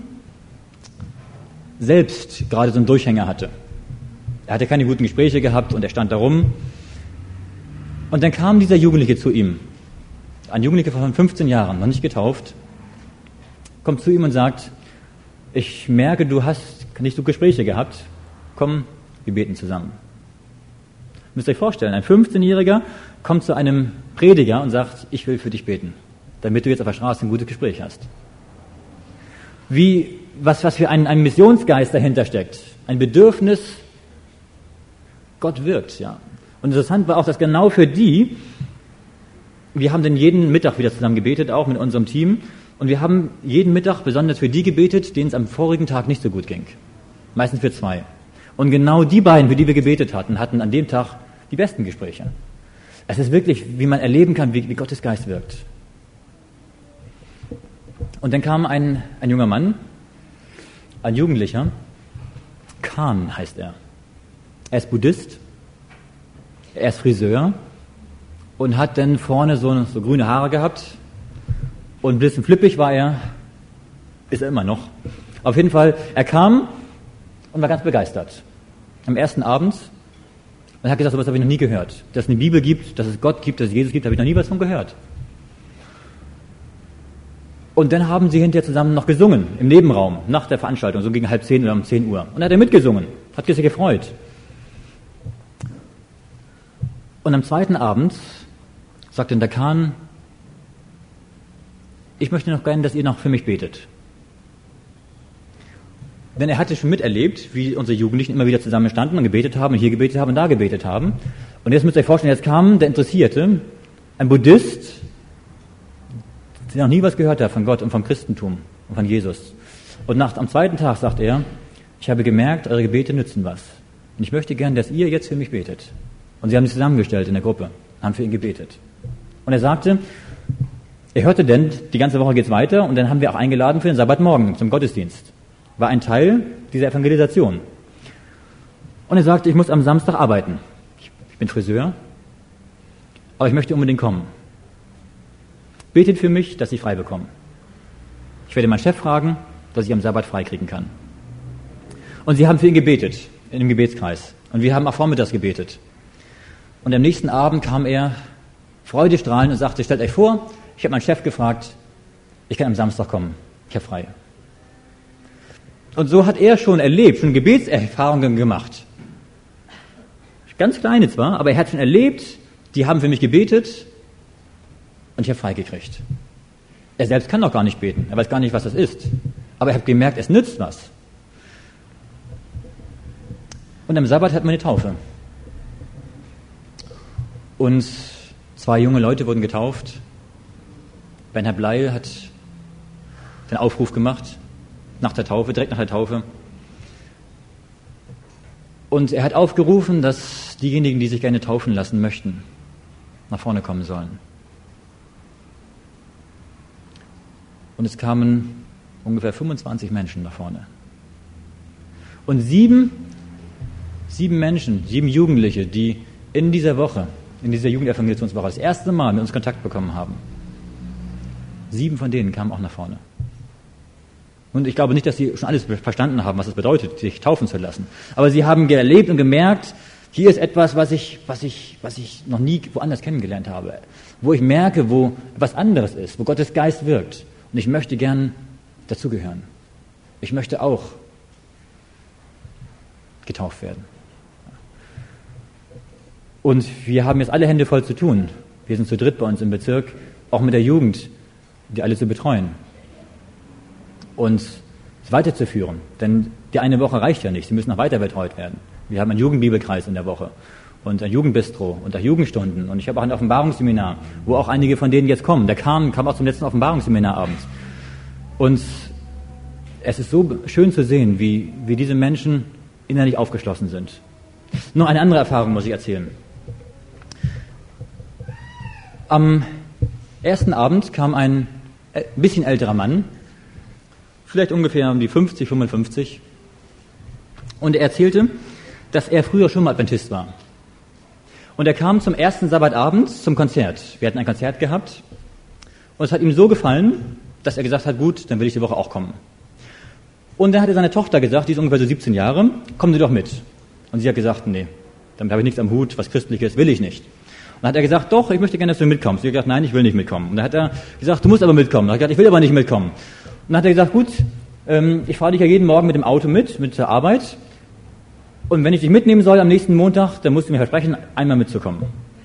selbst gerade so einen Durchhänger hatte. Er hatte keine guten Gespräche gehabt und er stand da rum. Und dann kam dieser Jugendliche zu ihm, ein Jugendlicher von 15 Jahren, noch nicht getauft, kommt zu ihm und sagt, ich merke, du hast nicht so Gespräche gehabt, komm, wir beten zusammen. Müsst ihr euch vorstellen, ein 15-Jähriger kommt zu einem Prediger und sagt, ich will für dich beten, damit du jetzt auf der Straße ein gutes Gespräch hast. Was für ein Missionsgeist dahinter steckt, ein Bedürfnis, Gott wirkt, ja. Und interessant war auch, dass genau für die, wir haben dann jeden Mittag wieder zusammen gebetet, auch mit unserem Team, und wir haben jeden Mittag besonders für die gebetet, denen es am vorigen Tag nicht so gut ging. Meistens für 2. Und genau die beiden, für die wir gebetet hatten, hatten an dem Tag die besten Gespräche. Es ist wirklich, wie man erleben kann, wie Gottes Geist wirkt. Und dann kam ein junger Mann, ein Jugendlicher, Khan heißt er. Er ist Buddhist, er ist Friseur und hat dann vorne so grüne Haare gehabt und ein bisschen flippig war er, ist er immer noch. Auf jeden Fall, er kam und war ganz begeistert. Am ersten Abend und hat gesagt, sowas habe ich noch nie gehört. Dass es eine Bibel gibt, dass es Gott gibt, dass es Jesus gibt, habe ich noch nie was von gehört. Und dann haben sie hinterher zusammen noch gesungen, im Nebenraum, nach der Veranstaltung, so gegen 9:30 oder um 10 Uhr. Und dann hat er mitgesungen, hat sich gefreut. Und am zweiten Abend sagte der Khan, ich möchte noch gerne, dass ihr noch für mich betet. Denn er hatte schon miterlebt, wie unsere Jugendlichen immer wieder zusammen standen und gebetet haben und hier gebetet haben und da gebetet haben. Und jetzt müsst ihr euch vorstellen, jetzt kam der Interessierte, ein Buddhist, der noch nie was gehört hat von Gott und vom Christentum und von Jesus. Und am zweiten Tag sagt er, ich habe gemerkt, eure Gebete nützen was. Und ich möchte gern, dass ihr jetzt für mich betet. Und sie haben sich zusammengestellt in der Gruppe, haben für ihn gebetet. Und er sagte, er hörte denn, die ganze Woche geht's weiter und dann haben wir auch eingeladen für den Sabbatmorgen zum Gottesdienst. War ein Teil dieser Evangelisation. Und er sagte, ich muss am Samstag arbeiten. Ich bin Friseur, aber ich möchte unbedingt kommen. Betet für mich, dass ich frei bekomme. Ich werde meinen Chef fragen, dass ich am Sabbat freikriegen kann. Und sie haben für ihn gebetet, in dem Gebetskreis. Und wir haben auch vormittags gebetet. Und am nächsten Abend kam er freudestrahlend und sagte, stellt euch vor, ich habe meinen Chef gefragt, ich kann am Samstag kommen, ich habe frei. Und so hat er schon erlebt, schon Gebetserfahrungen gemacht. Ganz kleine zwar, aber er hat schon erlebt, die haben für mich gebetet und ich habe freigekriegt. Er selbst kann noch gar nicht beten, er weiß gar nicht, was das ist. Aber er hat gemerkt, es nützt was. Und am Sabbat hat man eine Taufe. Und 2 junge Leute wurden getauft. Bernhard Bleil hat den Aufruf gemacht, nach der Taufe, direkt nach der Taufe. Und er hat aufgerufen, dass diejenigen, die sich gerne taufen lassen möchten, nach vorne kommen sollen. Und es kamen ungefähr 25 Menschen nach vorne. Und 7 Menschen, 7 Jugendliche, die in dieser Woche, in dieser Jugendevangelisationswoche das erste Mal mit uns Kontakt bekommen haben, 7 von denen kamen auch nach vorne. Und ich glaube nicht, dass sie schon alles verstanden haben, was es bedeutet, sich taufen zu lassen. Aber sie haben erlebt und gemerkt, hier ist etwas, was ich noch nie woanders kennengelernt habe. Wo ich merke, wo was anderes ist, wo Gottes Geist wirkt. Und ich möchte gern dazugehören. Ich möchte auch getauft werden. Und wir haben jetzt alle Hände voll zu tun. Wir sind zu dritt bei uns im Bezirk, auch mit der Jugend, die alle zu betreuen. Und es weiterzuführen. Denn die eine Woche reicht ja nicht. Sie müssen noch weiter betreut werden. Wir haben einen Jugendbibelkreis in der Woche und ein Jugendbistro und auch Jugendstunden. Und ich habe auch ein Offenbarungsseminar, wo auch einige von denen jetzt kommen. Der kam auch zum letzten Offenbarungsseminarabend. Und es ist so schön zu sehen, wie diese Menschen innerlich aufgeschlossen sind. Noch eine andere Erfahrung muss ich erzählen. Am ersten Abend kam ein bisschen älterer Mann, vielleicht ungefähr um die 50, 55, Und er erzählte, dass er früher schon mal Adventist war. Und er kam zum ersten Sabbatabend zum Konzert. Wir hatten ein Konzert gehabt und es hat ihm so gefallen, dass er gesagt hat, gut, dann will ich die Woche auch kommen. Und dann hat er seine Tochter gesagt, die ist ungefähr so 17 Jahre, kommen Sie doch mit. Und sie hat gesagt, nee, damit habe ich nichts am Hut, was Christliches will ich nicht. Und dann hat er gesagt, doch, ich möchte gerne, dass du mitkommst. Sie hat gesagt, nein, ich will nicht mitkommen. Und dann hat er gesagt, du musst aber mitkommen. Dann hat er gesagt, ich will aber nicht mitkommen. Und dann hat er gesagt, gut, ich fahre dich ja jeden Morgen mit dem Auto mit zur Arbeit. Und wenn ich dich mitnehmen soll am nächsten Montag, dann musst du mir versprechen, einmal mitzukommen.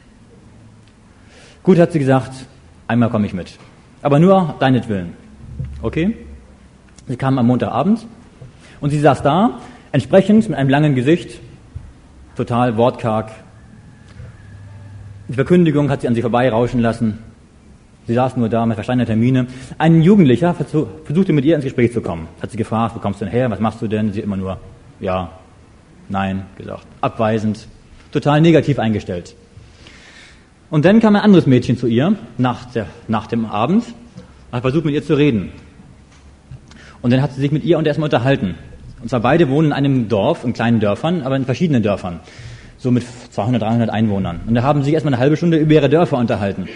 Gut, hat sie gesagt, einmal komme ich mit. Aber nur deinetwillen. Okay? Sie kam am Montagabend und sie saß da, entsprechend mit einem langen Gesicht, total wortkarg. Die Verkündigung hat sie an sie vorbeirauschen lassen. Sie saß nur da mit versteinerter Miene. Ein Jugendlicher versuchte mit ihr ins Gespräch zu kommen. Hat sie gefragt, wo kommst du denn her, was machst du denn? Sie hat immer nur, ja, nein gesagt. Abweisend, total negativ eingestellt. Und dann kam ein anderes Mädchen zu ihr, nach dem Abend, hat versucht mit ihr zu reden. Und dann hat sie sich mit ihr erstmal unterhalten. Und zwar beide wohnen in einem Dorf, in kleinen Dörfern, aber in verschiedenen Dörfern. So mit 200, 300 Einwohnern. Und da haben sie sich erstmal eine halbe Stunde über ihre Dörfer unterhalten.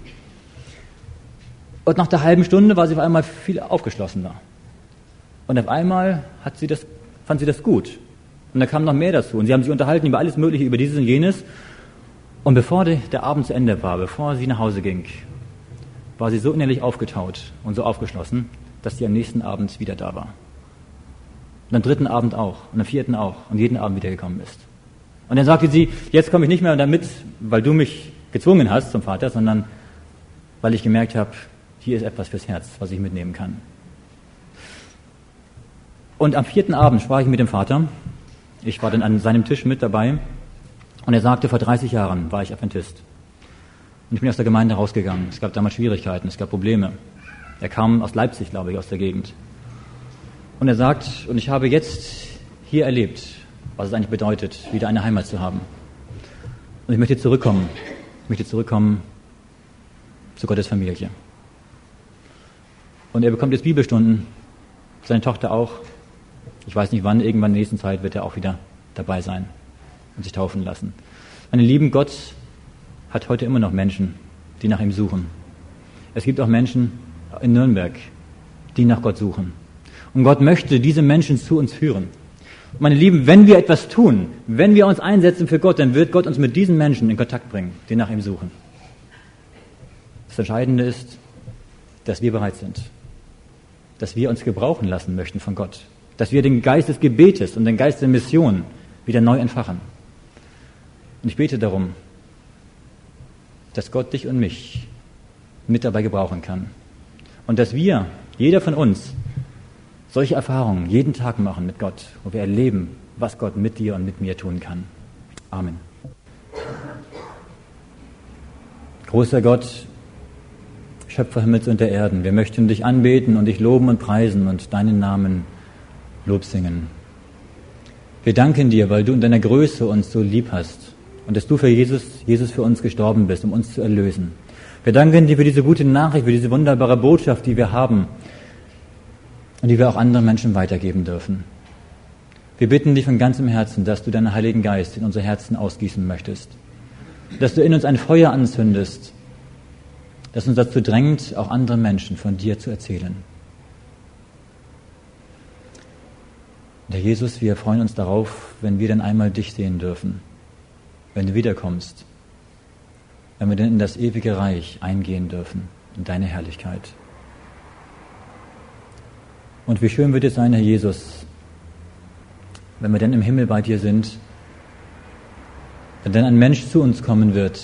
Und nach der halben Stunde war sie auf einmal viel aufgeschlossener. Und auf einmal fand sie das gut. Und da kam noch mehr dazu. Und sie haben sich unterhalten über alles Mögliche, über dieses und jenes. Und bevor der Abend zu Ende war, bevor sie nach Hause ging, war sie so innerlich aufgetaut und so aufgeschlossen, dass sie am nächsten Abend wieder da war. Und am dritten Abend auch. Und am vierten auch. Und jeden Abend wiedergekommen ist. Und dann sagte sie, jetzt komme ich nicht mehr damit, weil du mich gezwungen hast zum Vater, sondern weil ich gemerkt habe, hier ist etwas fürs Herz, was ich mitnehmen kann. Und am vierten Abend sprach ich mit dem Vater. Ich war dann an seinem Tisch mit dabei. Und er sagte, vor 30 Jahren war ich Adventist. Und ich bin aus der Gemeinde rausgegangen. Es gab damals Schwierigkeiten, es gab Probleme. Er kam aus Leipzig, glaube ich, aus der Gegend. Und er sagt, und ich habe jetzt hier erlebt, was es eigentlich bedeutet, wieder eine Heimat zu haben. Und ich möchte zurückkommen. Zu Gottes Familie. Und er bekommt jetzt Bibelstunden, seine Tochter auch. Ich weiß nicht wann, irgendwann in der nächsten Zeit wird er auch wieder dabei sein und sich taufen lassen. Meine Lieben, Gott hat heute immer noch Menschen, die nach ihm suchen. Es gibt auch Menschen in Nürnberg, die nach Gott suchen. Und Gott möchte diese Menschen zu uns führen. Meine Lieben, wenn wir etwas tun, wenn wir uns einsetzen für Gott, dann wird Gott uns mit diesen Menschen in Kontakt bringen, die nach ihm suchen. Das Entscheidende ist, dass wir bereit sind, dass wir uns gebrauchen lassen möchten von Gott, dass wir den Geist des Gebetes und den Geist der Mission wieder neu entfachen. Und ich bete darum, dass Gott dich und mich mit dabei gebrauchen kann. Und dass wir, jeder von uns, solche Erfahrungen jeden Tag machen mit Gott, wo wir erleben, was Gott mit dir und mit mir tun kann. Amen. Großer Gott, Schöpfer Himmels und der Erden, wir möchten dich anbeten und dich loben und preisen und deinen Namen Lob singen. Wir danken dir, weil du in deiner Größe uns so lieb hast und dass du für Jesus für uns gestorben bist, um uns zu erlösen. Wir danken dir für diese gute Nachricht, für diese wunderbare Botschaft, die wir haben und die wir auch anderen Menschen weitergeben dürfen. Wir bitten dich von ganzem Herzen, dass du deinen Heiligen Geist in unsere Herzen ausgießen möchtest, dass du in uns ein Feuer anzündest, das uns dazu drängt, auch anderen Menschen von dir zu erzählen. Und Herr Jesus, wir freuen uns darauf, wenn wir dann einmal dich sehen dürfen, wenn du wiederkommst, wenn wir dann in das ewige Reich eingehen dürfen, in deine Herrlichkeit. Und wie schön wird es sein, Herr Jesus, wenn wir dann im Himmel bei dir sind, wenn dann ein Mensch zu uns kommen wird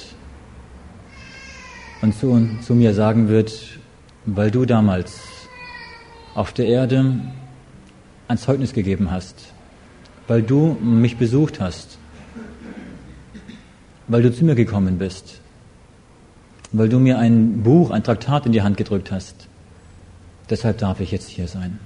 und zu mir sagen wird, weil du damals auf der Erde ein Zeugnis gegeben hast, weil du mich besucht hast, weil du zu mir gekommen bist, weil du mir ein Buch, ein Traktat in die Hand gedrückt hast. Deshalb darf ich jetzt hier sein.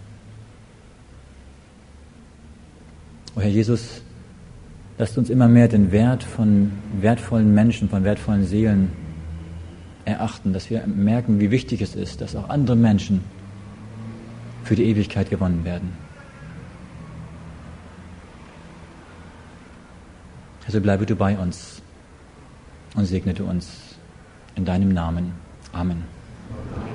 O Herr Jesus, lasst uns immer mehr den Wert von wertvollen Menschen, von wertvollen Seelen erachten, dass wir merken, wie wichtig es ist, dass auch andere Menschen für die Ewigkeit gewonnen werden. Also bleibe du bei uns und segne du uns in deinem Namen. Amen.